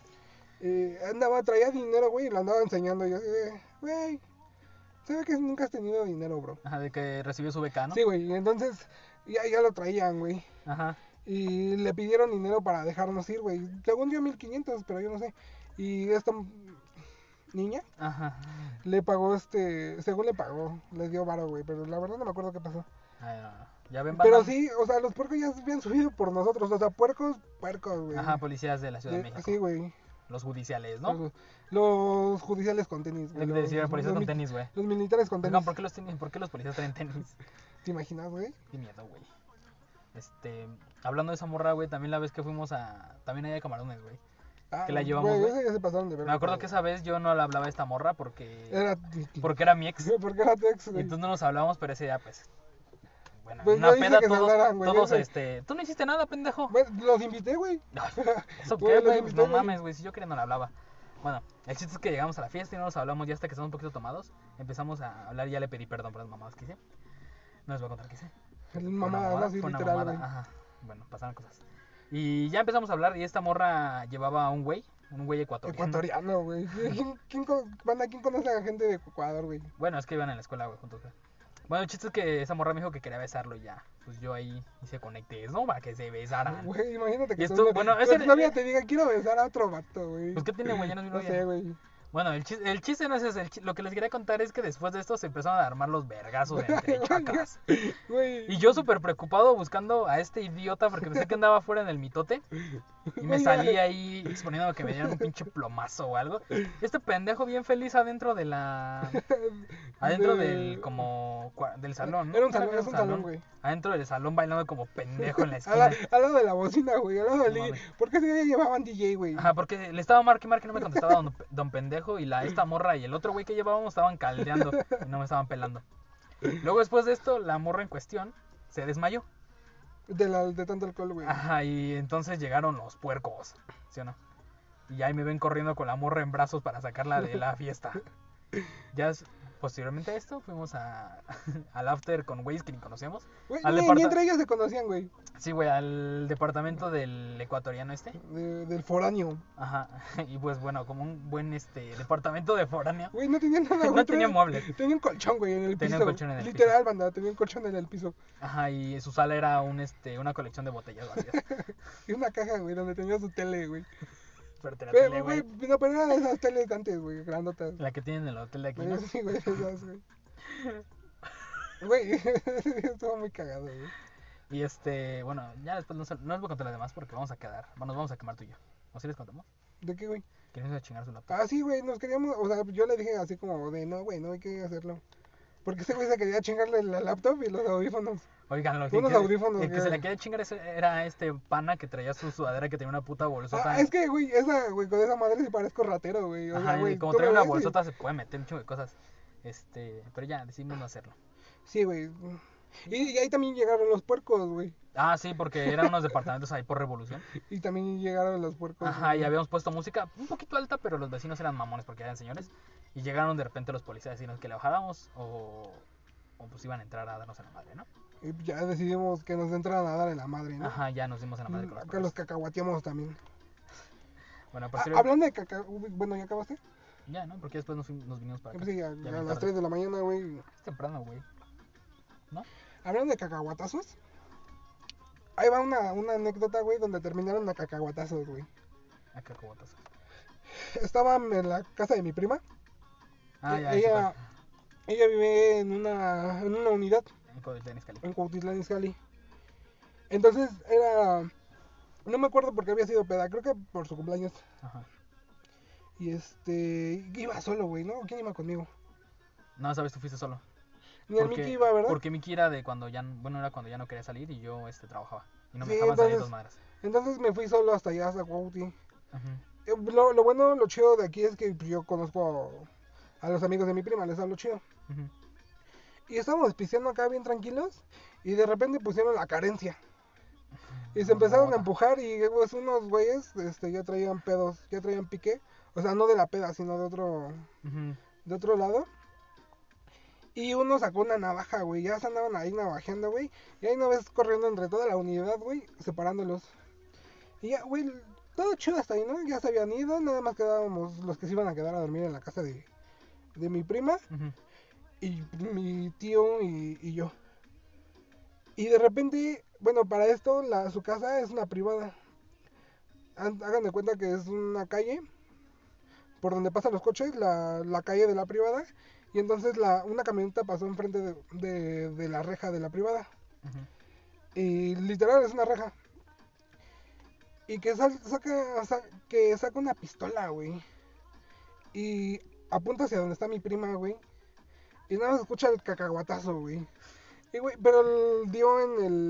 Traía dinero, güey, y lo andaba enseñando, y yo así de, güey, se ve que nunca has tenido dinero, bro. Ajá, de que recibió su beca, ¿no? Sí, güey, y entonces ya lo traían, güey. Ajá. Y le pidieron dinero para dejarnos ir, güey. Según yo 1500, pero yo no sé. Y esta niña Ajá. le pagó según le pagó, le dio varo, güey, pero la verdad no me acuerdo qué pasó. Ya ven, Pero banda. sí, o sea, los puercos ya habían subido por nosotros, o sea, puercos, güey. Ajá, policías de la Ciudad de México. Sí, güey. Los judiciales, ¿no? Los judiciales con tenis, Lo que te decía, policías con tenis, güey. Los militares con tenis. Oigan, ¿por qué los policías traen tenis? ¿Te imaginas, güey? Qué miedo, güey. Hablando de esa morra, güey, también la vez que fuimos también allá de Camarones, güey. Que la llevamos, güey. güey. Ya se pasaron de ver. Me acuerdo que esa vez yo no le hablaba a esta morra porque era mi ex. Porque era tu ex, Y güey. entonces no nos hablábamos, pero ese día, pues... Bueno, Pues una yo dije peda que se todos, hablaran, güey, todos, güey. tú no hiciste nada, pendejo. Bueno, los invité, güey. Ay, ¿eso Güey, qué, los güey? invité, No güey. mames, güey, si yo quería no le hablaba. Bueno, el chiste es que llegamos a la fiesta y no nos hablamos ya hasta que estamos un poquito tomados. Empezamos a hablar y ya le pedí perdón por las mamadas que hice. No les voy a contar qué hice. Mamada, así Fue una literal, mamada, güey. ajá. Bueno, pasaron cosas. Y ya empezamos a hablar y esta morra llevaba a un güey ecuatoriano. Ecuatoriano, güey. ¿Quién conoce a gente de Ecuador, güey? Bueno, es que iban en la escuela, güey, juntos, güey. Bueno, el chiste es que esa morra me dijo que quería besarlo y ya. Pues yo ahí hice conectes, ¿no? Para que se besaran. Güey, imagínate que Y esto, bueno, tu novia ese... te diga, quiero besar a otro vato, güey. Pues, ¿qué tiene, güey? Ya no es mi No novia. sé, güey. Bueno, el chiste no es ese. Lo que les quería contar es que después de esto se empezaron a armar los vergazos entre chacas. Güey. Y yo súper preocupado buscando a este idiota porque pensé que andaba fuera en el mitote. Y me salí ahí exponiendo que me dieran un pinche plomazo o algo. Este pendejo bien feliz adentro de la... Adentro del del salón, ¿no? Era un salón, es un salón, güey. Adentro del salón bailando como pendejo en la esquina. Al lado de la bocina, güey. Al lado del No DJ. mames. ¿Por qué ese día llevaban DJ, güey? Ajá, porque le estaba marque y no me contestaba don pendejo y esta morra y el otro güey que llevábamos estaban caldeando y no me estaban pelando. Luego después de esto, la morra en cuestión se desmayó. De tanto alcohol, güey. Ajá, y entonces llegaron los puercos, ¿sí o no? Y ahí me ven corriendo con la morra en brazos para sacarla de la fiesta. Posteriormente a esto, fuimos al after con güeyes que ni conocíamos. Güey, Al ni entre ellos se conocían, güey. Sí, güey, al departamento del ecuatoriano Del foráneo. Ajá, y pues bueno, como un buen departamento de foráneo. Güey, no tenía nada, güey. No tenía muebles. Tenía un colchón, güey, en el piso. Tenía un colchón en el Literal, piso. banda, tenía un colchón en el piso. Ajá, y su sala era una colección de botellas vacías. Y una caja, güey, donde tenía su tele, güey. Pero te la Pero, tele, güey. no, pero era de esas teles de antes, güey, grandotas. La que tienen en el hotel de aquí, ¿no? Sí, güey, esas, güey. Güey, estuvo muy cagado, güey. Y bueno, ya después no les voy a contar las demás porque nos vamos a quemar tú y yo. ¿O si les contamos? ¿De qué, güey? Que nos iba a chingar su laptop. Ah, sí, güey, nos queríamos, o sea, yo le dije así como de, no, güey, no hay que hacerlo. Porque ese güey se quería chingarle la laptop y los audífonos. Oigan, Unos audífonos, el que se le quería chingar era este pana que traía su sudadera que tenía una puta bolsota. Ah, es que, güey, con esa madre sí parezco ratero, güey. O Ajá, sea, güey, y como tú trae me una ves y- bolsota se puede meter un chingo de cosas. Pero ya, decidimos no hacerlo. Sí, güey. Y ahí también llegaron los puercos, güey. Ah, sí, porque eran unos departamentos ahí por Revolución. Y también llegaron los puercos. Ajá, y güey. habíamos puesto música un poquito alta, pero los vecinos eran mamones porque eran señores. Y llegaron de repente los policías a decirnos que le bajáramos o pues iban a entrar a darnos en la madre, ¿no? Y ya decidimos que nos entraran a dar en la madre, ¿no? Ajá, ya nos dimos en la madre con los Acá policías. los cacahuateamos también. Bueno, Hablando de bueno, ¿ya acabaste? Ya, ¿no? Porque después nos vinimos para acá. Pues sí, a bien las tarde. 3 de la mañana, güey. Es temprano, güey. ¿No? Hablando de cacahuatazos. Ahí va una anécdota, güey, donde terminaron a cacahuatazos, güey. Acá cobotas. Estaba en la casa de mi prima. Ah, ya, Ella vive en una unidad en Cuautitlán Izcalli. en Cuautitlán Izcalli. Entonces no me acuerdo por qué había sido peda, creo que por su cumpleaños. Ajá. Y iba solo, güey, ¿no? ¿Quién iba conmigo? No, sabes, tú fuiste solo. Ni el Mickey iba, ¿verdad? Porque Mickey era de cuando ya, bueno, era cuando ya no quería salir y yo trabajaba. Y no me Sí, dejaban salir entonces- dos madres. Entonces me fui solo hasta allá, hasta Cuauti. Ujú. Lo bueno, lo chido de aquí es que yo conozco a los amigos de mi prima, les hablo chido. Ujú. Y estábamos pisteando acá bien tranquilos y de repente pusieron la carencia. Y se empezaron a empujar y pues, unos güeyes ya traían pedos, ya traían pique. O sea, no de la peda, sino de Ujú. otro lado. Y uno sacó una navaja, güey. Ya se andaban ahí navajeando, güey. Y ahí no ves corriendo entre toda la unidad, güey, separándolos. Y ya, güey, todo chido hasta ahí, ¿no? Ya se habían ido, nada más quedábamos los que se iban a quedar a dormir en la casa de mi prima. Ujú. Y mi tío y yo. Y de repente, bueno, para esto, su casa es una privada. Hagan de cuenta que es una calle por donde pasan los coches, la calle de la privada. Y entonces una camioneta pasó enfrente de la reja de la privada. Ujú. Y literal es una reja. Y que saca una pistola, güey. Y apunta hacia donde está mi prima, güey. Y nada más escucha el cacahuatazo, güey. Y, güey, pero dio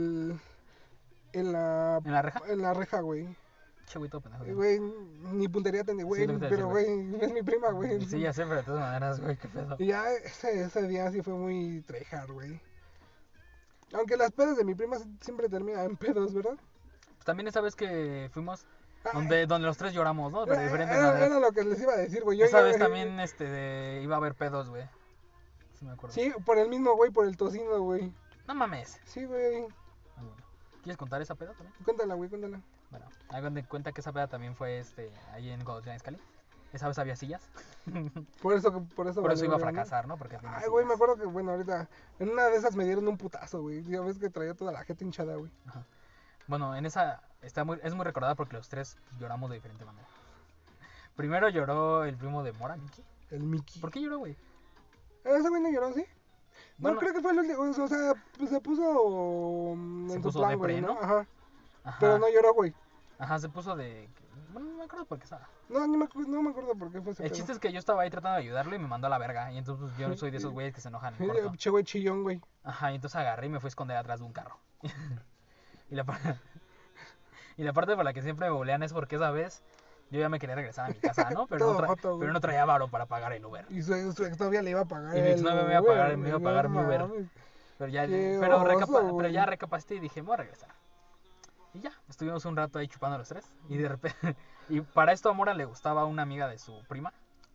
en la ¿En la reja? en la reja, güey. Che, güey, todo pendejo. Y, güey, ni puntería tenía, güey. Sí, lo que te iba a Pero, decir, güey, es mi prima, güey. Sí, ya sé, pero de todas maneras, güey, qué pedo. Y ya ese día sí fue muy tryhard, güey. Aunque las pedas de mi prima siempre terminan en pedos, ¿verdad? Pues también esa vez que fuimos, Ah, donde los tres lloramos, ¿no? Pero de diferentes maneras. era lo que les iba a decir, güey. Esa vez también, iba a haber pedos, güey. Sí me acuerdo. Sí, por el mismo, güey, por el tocino, güey. No mames. Sí, güey. Ah, bueno. ¿Quieres contar esa peda también? Cuéntala, güey, cuéntala. Bueno, hagan de cuenta que esa peda también fue, ahí en Cuautitlán Izcalli. Esa vez había sillas. Por eso Por eso valió, iba a güey, ¿no? fracasar, ¿no? Porque tenía Ay, güey, me sillas. acuerdo que, bueno, ahorita, en una de esas me dieron un putazo, güey. Ya ves que traía toda la gente hinchada, güey. Ajá. Bueno, en esa es muy recordada porque los tres lloramos de diferente manera. Primero lloró el primo de Mora, Miki. El Mickey. ¿Por qué lloró, güey? ¿Ese güey no lloró, sí? Bueno, No, creo que fue el último, o sea, pues se puso Se en su puso plan, depre, güey, ¿no? ¿no? Ajá. ajá. Pero no lloró, güey. Ajá, se puso de... Bueno, no me acuerdo por qué estaba. No, no me acuerdo por qué fue ese El chiste es que yo estaba ahí tratando de ayudarlo y me mandó a la verga. Y entonces yo soy de esos güeyes que se enojan en corto. Che, güey, chillón, güey. Ajá, y entonces agarré y me fui a esconder atrás de un carro. y, la par- y la parte por la que siempre me bolean es porque esa vez yo ya me quería regresar a mi casa, ¿no? Pero, Todo joto, güey. pero no traía varo para pagar el Uber. Y su exnovia le iba a pagar. Y mi exnovia me iba a Uber, pagar- me iba a güey, pagar no mi Uber. mames. Pero ya, Qué pero, oso, pero güey. ya recapacité y dije, me voy a regresar. Y ya, estuvimos un rato ahí chupando los tres. Y de repente, y para esto a Mora le gustaba una amiga de su prima.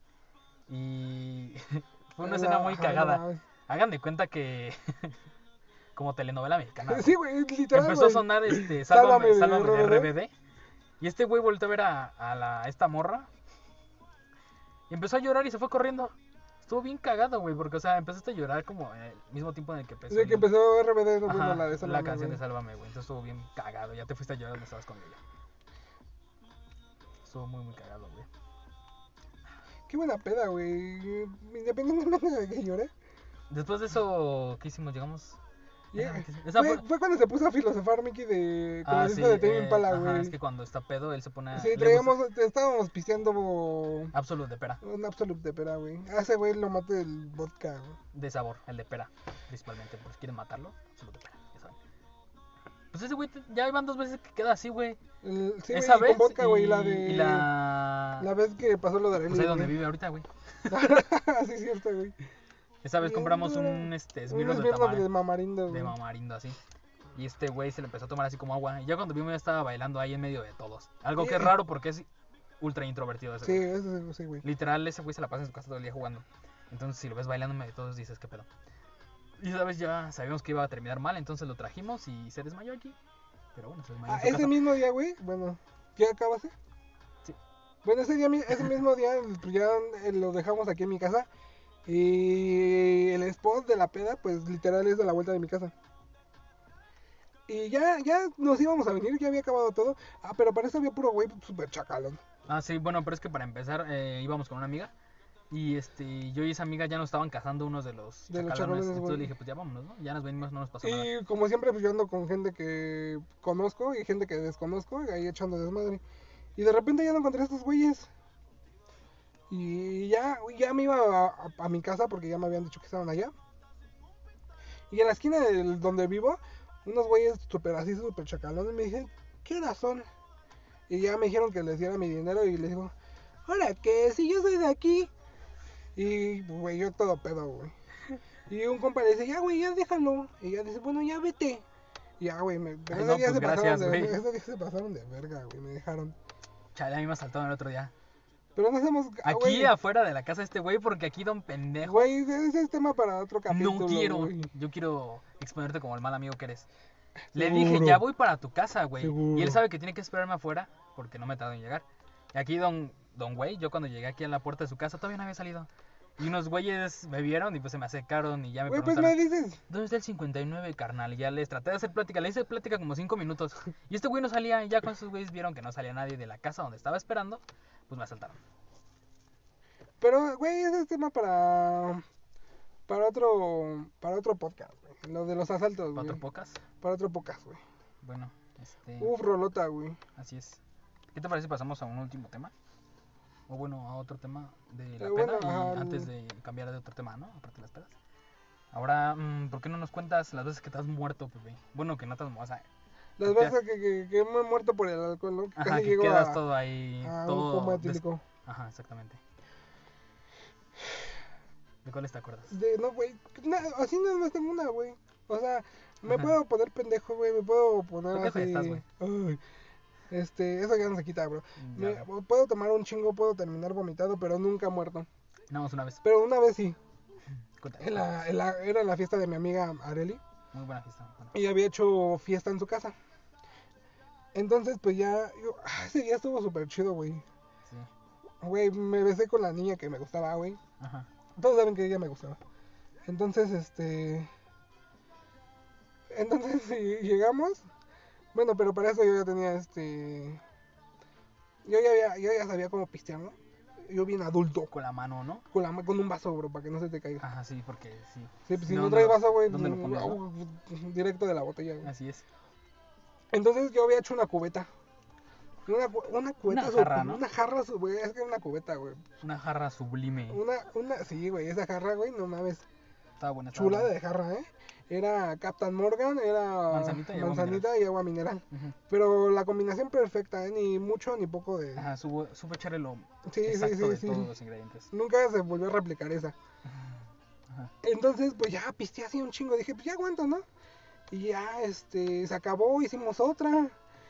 Y fue una escena muy Ajá, cagada. no mames. Hagan de cuenta que, como telenovela mexicana, güey. Sí, güey, literal. Empezó a güey. sonar Sálvame Sálvame de de RBD. RBD. Y este güey volteó a ver a esta morra. Y empezó a llorar y se fue corriendo. Estuvo bien cagado, güey, porque, o sea, empezaste a llorar como al mismo tiempo en el que empezó. Desde que empezó RBD, no, Ajá, bueno, la de la Sálvame, canción de güey. Sálvame, güey. Entonces estuvo bien cagado. Ya te fuiste a llorar donde estabas con ella. Estuvo muy, muy cagado, güey. Qué buena peda, güey. Independientemente de que lloré. Después de eso, ¿qué hicimos? Llegamos... Fue cuando se puso a filosofar Mickey con el disco de Tame Impala, ajá, güey. es que cuando está pedo, él se pone a... Sí, le gusta estábamos pisteando Absolute de pera. un Absolute de pera, güey. A ese güey lo mate el vodka, güey. De sabor, el de pera, principalmente. Por si quieren matarlo, Absolute de pera, ya saben. Pues ese güey, ya van 2 veces que queda así, güey. Sí, Esa güey, vez con vodka, güey, y la... La vez que pasó lo de Arely, Pues ahí donde güey. vive ahorita, güey. Sí, es cierto, güey. Esa vez Sí, compramos un un Smirnoff Smirnoff de Mamarindo, de güey. mamarindo, así. Y este güey se le empezó a tomar así como agua. Y ya cuando vimos ya estaba bailando ahí en medio de todos. Algo que es raro porque es ultra introvertido ese Sí, güey. ese sí, güey. Literal, ese güey se la pasa en su casa todo el día jugando. Entonces, si lo ves bailando en medio de todos, dices, ¿qué pedo? Y esa vez ya sabíamos que iba a terminar mal, entonces lo trajimos y se desmayó aquí. Pero bueno, se desmayó en su Ese casa. mismo día, güey, bueno, ¿ya acabaste? Sí. Bueno, ese mismo día pues, ya lo dejamos aquí en mi casa. Y el spot de la peda, pues literal es de la vuelta de mi casa. Y ya nos íbamos a venir, ya había acabado todo. Pero para eso había puro güey súper chacalón. Ah, sí, bueno, pero es que para empezar íbamos con una amiga. Y yo y esa amiga ya nos estaban cazando unos de los De los chacalones. chacalones, Entonces güey. le dije, pues ya vámonos, ¿no? Ya nos venimos, no nos pasó nada. Y como siempre, pues yo ando con gente que conozco y gente que desconozco, ahí echando desmadre. Y de repente ya no encontré a estos güeyes. Y ya me iba a mi casa porque ya me habían dicho que estaban allá. Y en la esquina donde vivo, unos güeyes súper chacalones me dijeron, ¿qué horas son? Y ya me dijeron que les diera mi dinero y les digo, ¿ahora qué? Si yo soy de aquí. Y, güey, yo todo pedo, güey. Y un compa le dice, ya, güey, ya déjalo. Y ya dice, bueno, ya vete. Y ya, güey, pero Ay, ese no, día pues gracias, güey. ese día se pasaron de verga, güey, me dejaron. Chale, a mí me asaltaron el otro día. Pero no hacemos... Aquí afuera de la casa de este güey, porque aquí don pendejo. Güey, ese es tema para otro capítulo. No quiero. Güey. Yo quiero exponerte como el mal amigo que eres. Le Seguro. dije, ya voy para tu casa, güey. Seguro. Y él sabe que tiene que esperarme afuera porque no me tardo en llegar. Y aquí don güey, yo cuando llegué aquí a la puerta de su casa todavía no había salido. Y unos güeyes me vieron y pues se me acercaron y ya me Güey, pues preguntaron, me dices. ¿dónde está el 59, carnal? Y ya les traté de hacer plática, le hice plática como 5 minutos. Y este güey no salía, y ya con esos güeyes vieron que no salía nadie de la casa donde estaba esperando, pues me asaltaron. Pero, güey, ese es tema para otro podcast, güey. Lo de los asaltos, güey. ¿Para otro podcast? Para otro podcast, güey. Bueno, Rolota, güey. así es. ¿Qué te parece si pasamos a un último tema? O bueno, a otro tema de la Bueno, peda y antes de cambiar de otro tema, ¿no? Aparte de las pedas. Ahora, ¿por qué no nos cuentas las veces que te has muerto, Pepe? Bueno, que no te has muerto, o sea, Las veces que me he muerto por el alcohol, ¿no? ajá, Casi que llego quedas a, todo ahí, a un todo coma etílico. Ajá, exactamente. ¿De cuáles te acuerdas? No, güey, así nada más tengo una, güey. O sea, me Ajá. puedo poner pendejo, güey, me puedo poner Pendejo así... estás, güey. Ay, eso ya no se quita, bro. Ya, Puedo tomar un chingo, puedo terminar vomitado, pero nunca muerto. nada más una vez. Pero una vez sí. Cuenta. Era la fiesta de mi amiga Areli. Muy buena fiesta. Bueno, Y había hecho fiesta en su casa. Entonces, pues ya... ese día estuvo súper chido, güey. sí. Güey, me besé con la niña que me gustaba, güey. Ajá. Todos saben que ella me gustaba. Entonces, Entonces, sí, llegamos. Bueno, pero para eso yo ya tenía, yo ya sabía cómo pistear, ¿no? Yo bien adulto. Con la mano, ¿no? Con un vaso, bro, para que no se te caiga. Ajá, sí, porque sí. Sí, pues si no ¿Dónde traes lo- vaso, güey, ¿Dónde lo pones, no? directo de la botella, güey. Así es. Entonces yo había hecho una cubeta. Una cubeta. Una jarra, ¿no? Una jarra, güey, es que era una cubeta, güey. Una jarra sublime. Sí, güey, esa jarra, güey, no mames. Estaba buena. Chulada de jarra, ¿eh? Era Captain Morgan, era Manzanita y agua mineral. Ujú. Pero la combinación perfecta, ¿eh? Ni mucho ni poco de... Ajá, supe echarle lo Sí, exacto de sí. todos los ingredientes. Nunca se volvió a replicar esa. Ajá. Entonces, pues ya pisteé así un chingo. Dije, pues ya aguanto, ¿no? Y ya, se acabó, hicimos otra.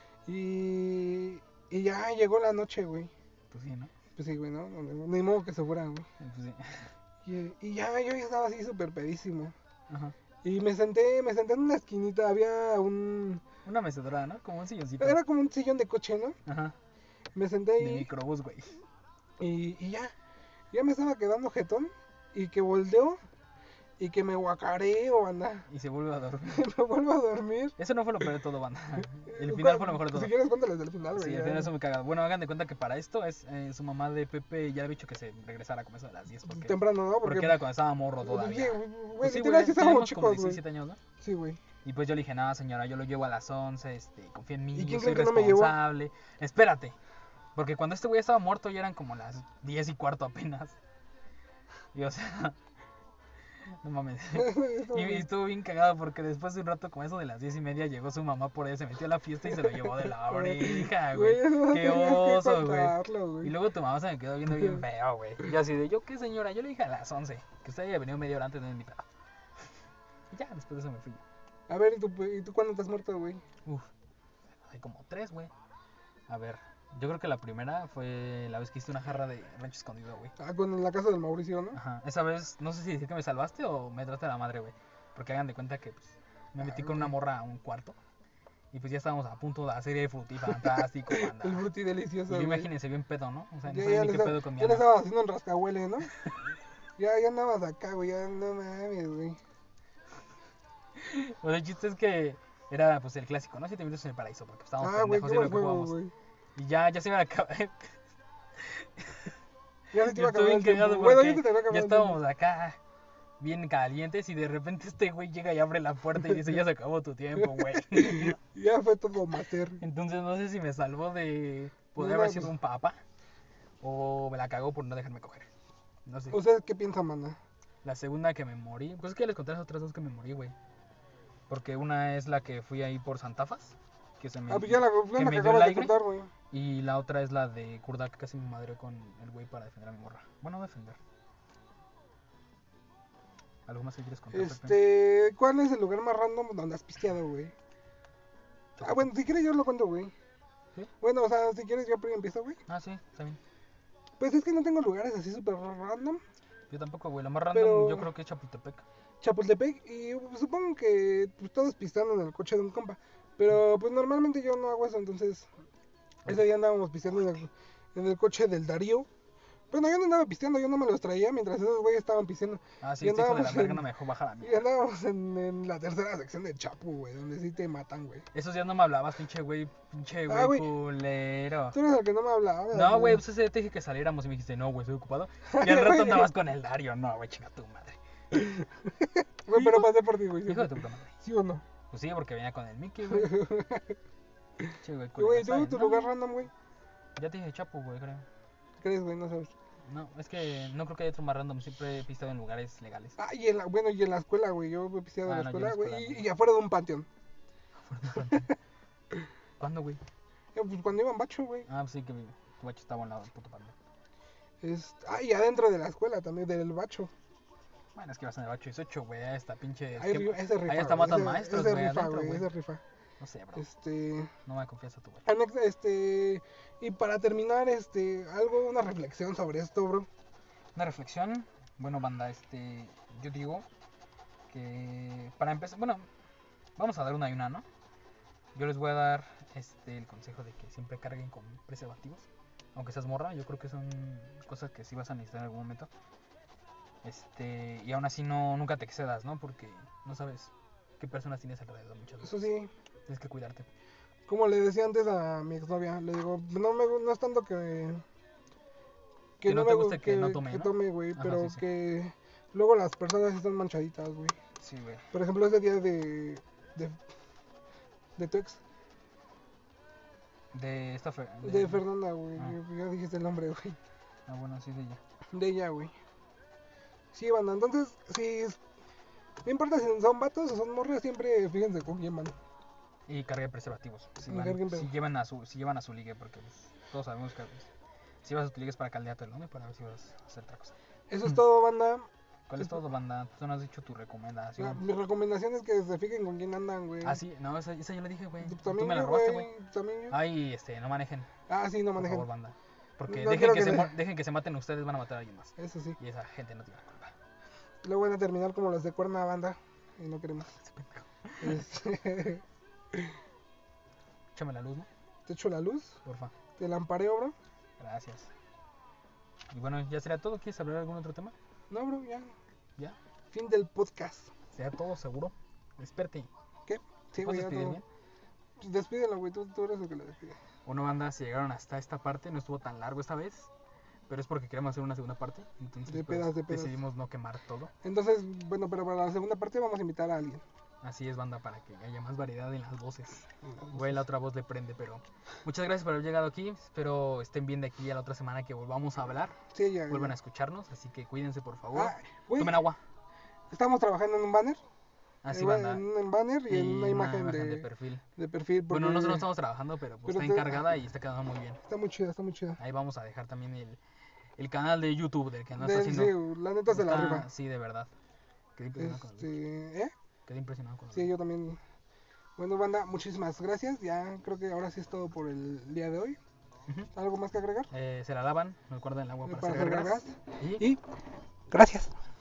Y ya llegó la noche, güey. Pues sí, ¿no? Pues sí, güey, ¿no? Ni modo que se fuera, güey. Pues sí. Y ya, yo ya estaba así súper pedísimo. Ajá. Y me senté en una esquinita, había Una mecedora, ¿no? Como un silloncito. era como un sillón de coche, ¿no? Ajá. Me senté De ahí microbús, güey. y ya me estaba quedando jetón. Y que volteo y que me guacareo, anda. Y se vuelve a dormir. Me vuelvo a dormir. Eso no fue lo peor de todo, banda. El final fue lo mejor de todo. Si quieres, cuéntales del final, güey. Sí, al final eso me caga. Bueno, hagan de cuenta que para esto es su mamá de Pepe ya le había dicho que se regresara como eso de las 10. Temprano, ¿no? Porque era cuando estaba morro todavía. Güey, Pues sí, literal, güey, sí estábamos teníamos como chicos, güey. 17 años, ¿no? Sí, güey. Y pues yo le dije, nada, señora, yo lo llevo a las 11, confía en mí, ¿Y quién yo soy cree que no me llevó? responsable. Espérate, porque cuando este güey estaba muerto ya eran como las 10:15 apenas. Y o sea, no mames. Y estuvo bien cagado porque después de un rato, como eso de las 10:30, llegó su mamá por él, se metió a la fiesta y se lo llevó de la oreja, güey. Qué oso, güey. Y luego tu mamá se me quedó viendo bien feo, güey. Y yo así de, ¿yo qué, señora? Yo le dije a las 11, que usted haya venido media hora antes de mi pedo. Y ya, después de eso me fui. A ver, ¿y tú cuándo te has muerto, güey? Uf, hay como 3, güey. A ver, yo creo que la primera fue la vez que hice una jarra de rancho escondido, güey. Con la casa del Mauricio, ¿no? Ajá, esa vez, no sé si decir que me salvaste o me trataste de la madre, güey. Porque hagan de cuenta que pues, me metí con una morra a un cuarto. Y pues ya estábamos a punto de hacer el fruti fantástico, banda. El fruti delicioso, Y güey. imagínense bien pedo, ¿no? O sea, no Ya sabía ni le qué pedo con mi ya le alma. estabas haciendo un rascahuele, ¿no? ya andabas acá, güey, ya no mames, güey. Pues el chiste es que era pues el clásico, ¿no? 7 minutos en el paraíso, porque estábamos Güey, pendejos qué y era buen lo que juego, jugábamos. güey. Y ya se iba a acabar. Ya se te Yo iba a estoy acabar bien el tiempo. cagado Bueno, porque ya se te va a acabar ya el tiempo. estábamos acá bien calientes y de repente este güey llega y abre la puerta y dice, ya se acabó tu tiempo, güey. Ya fue todo mater. Entonces no sé si me salvó de poder No, haber pues. sido un papa o me la cagó por no dejarme coger. No sé. ¿Ustedes qué piensan, mana? La segunda que me morí, pues es que ya les conté las otras dos que me morí, güey. Porque una es la que fui ahí por Santafas, que se me, Pues ya la que me dio acabas el de aire. contar, güey. Y la otra es la de Kurdak, que casi me madreó con el güey para defender a mi morra. Bueno, defender. ¿Algo más que quieres contar, Pepe? ¿Cuál es el lugar más random donde has pisteado, güey? Bueno, si quieres yo lo cuento, güey. ¿Sí? Bueno, o sea, si quieres yo empiezo, güey. Ah, sí, está bien. Pues es que no tengo lugares así súper random. Yo tampoco, güey. Lo más random Pero- yo creo que es Chapultepec. Chapultepec y supongo que pues, todos pisteando en el coche de un compa. Pero pues normalmente yo no hago eso, entonces ese día andábamos pisteando en el coche del Darío. Bueno, yo no andaba pisteando, yo no me los traía mientras esos güeyes estaban pisteando. Ah, sí, Y este hijo de la andábamos verga en- no me dejó bajar a mí. Y andábamos en la tercera sección de Chapu, güey, donde sí te matan, güey. Esos días no me hablabas, pinche güey Ah, güey. culero. Tú eres el que no me hablaba. No, güey, pues ese día te dije que saliéramos y me dijiste, no, güey, estoy ocupado. Y al Güey. rato andabas con el Dario. No, güey, chinga tu madre. Güey, pero pasé por ti, güey. Hijo de tu puta madre. ¿Sí o no? Pues sí, porque venía con el Mickey, güey. Che, güey, Y, güey, culero, tú, tu ¿sabes? lugar No, random, güey. ya te dije Chapo, güey, creo. ¿Crees, güey? No sabes. No, es que no creo que haya otro más random. Siempre he pistado en lugares legales. Ah, bueno, y en la escuela, güey. Yo me he pisteado en Ah, la no, yo en escuela, la güey. escuela, Y afuera de un panteón. ¿Cuándo, güey? Pues cuando iba en bacho, güey. Ah, pues sí, que tu bacho estaba al lado del puto panteón. Y adentro de la escuela también, del bacho. Bueno, es que vas en el bacho 18, güey. Ahí está pinche. Ahí ese rifa. ahí hasta güey, matan ese- maestros, ese güey, rifa, adentro, güey. ese rifa. No sé, bro. Este. No me confías a tu güey. Y para terminar, una reflexión sobre esto, bro. Una reflexión. Bueno, banda, yo digo que para empezar, bueno, vamos a dar una y una, ¿no? Yo les voy a dar el consejo de que siempre carguen con preservativos. Aunque seas morra, yo creo que son cosas que sí vas a necesitar en algún momento. Y aún así nunca te excedas, ¿no? Porque no sabes qué personas tienes alrededor muchas veces. Eso sí, Tienes que cuidarte. como le decía antes a mi exnovia, le digo, no es tanto Que no me te gu- guste que no tome, que ¿no? tome, güey, Ajá, pero sí, sí. que luego las personas están manchaditas, güey. Sí, güey. Por ejemplo, ese día de tu ex, De esta de Fernanda, güey. Ah. Ya dijiste el nombre, güey. Ah, bueno, sí, de ella. De ella, güey. Sí, banda, entonces, sí, no importa si son vatos o son morras, siempre fíjense con quién van. Y cargue preservativos. Si, Y carguen si llevan a su ligue, porque pues, todos sabemos que pues, si vas a tu ligue es para caldearte el nombre para ver si vas a hacer otra cosa. Eso es todo, banda. ¿Cuál es todo, banda? Tú no has dicho tu recomendación. Mi recomendación es que se fijen con quién andan, güey. Ah, sí, no, esa yo la dije, güey. Tú También me la yo, robaste, güey. güey. También yo. Ay, no manejen, Ah, sí, no por manejen. favor, banda. Porque No dejen, quiero que que dejen que se maten ustedes, van a matar a alguien más. Eso sí. Y esa gente no tiene la culpa. Luego van a terminar como los de Cuerna, banda. Y no queremos. Ese pendejo. Este, Échame la luz, ¿no? Te echo la luz. Porfa. Te lampareo, bro. Gracias. Y bueno, ya será todo. ¿Quieres hablar de algún otro tema? No, bro, ya. ¿Ya? Fin del podcast. ¿Será todo seguro? Desperte. ¿Qué? Sí, ¿Puedes güey, ya despedir todo. bien? Pues despídelo, güey. Tú eres el que lo despide. Bueno, banda, si llegaron hasta esta parte, no estuvo tan largo esta vez, pero es porque queremos hacer una segunda parte, entonces De pues, pedas. decidimos no quemar todo. Entonces, bueno, pero para la segunda parte vamos a invitar a alguien. Así es, banda, para que haya más variedad en las voces. Güey, la otra voz le prende, pero muchas gracias por haber llegado aquí. Espero estén bien de aquí a la otra semana que volvamos a hablar. Sí, ya. Vuelvan a ya. escucharnos, así que cuídense, por favor. Ah, güey, Tomen agua. estamos trabajando en un banner. Así, Bueno, banda. en un banner y en una imagen de perfil. de perfil. Bueno, porque nosotros no estamos trabajando, pero pues pero está te- encargada y está quedando muy bien. Está muy chida, está muy chida. Ahí vamos a dejar también el canal de YouTube del que no está De- haciendo. sí, la neta se la Está- rifa. Sí, de verdad. Quedé impresionado con el Quedé impresionado con el Sí, yo también. Bueno, banda, muchísimas gracias. Ya creo que ahora sí es todo por el día de hoy. Ujú. ¿Algo más que agregar? Se la lavan, no guardan el agua para, Para hacer hacer gargas. gargas. Y Y gracias.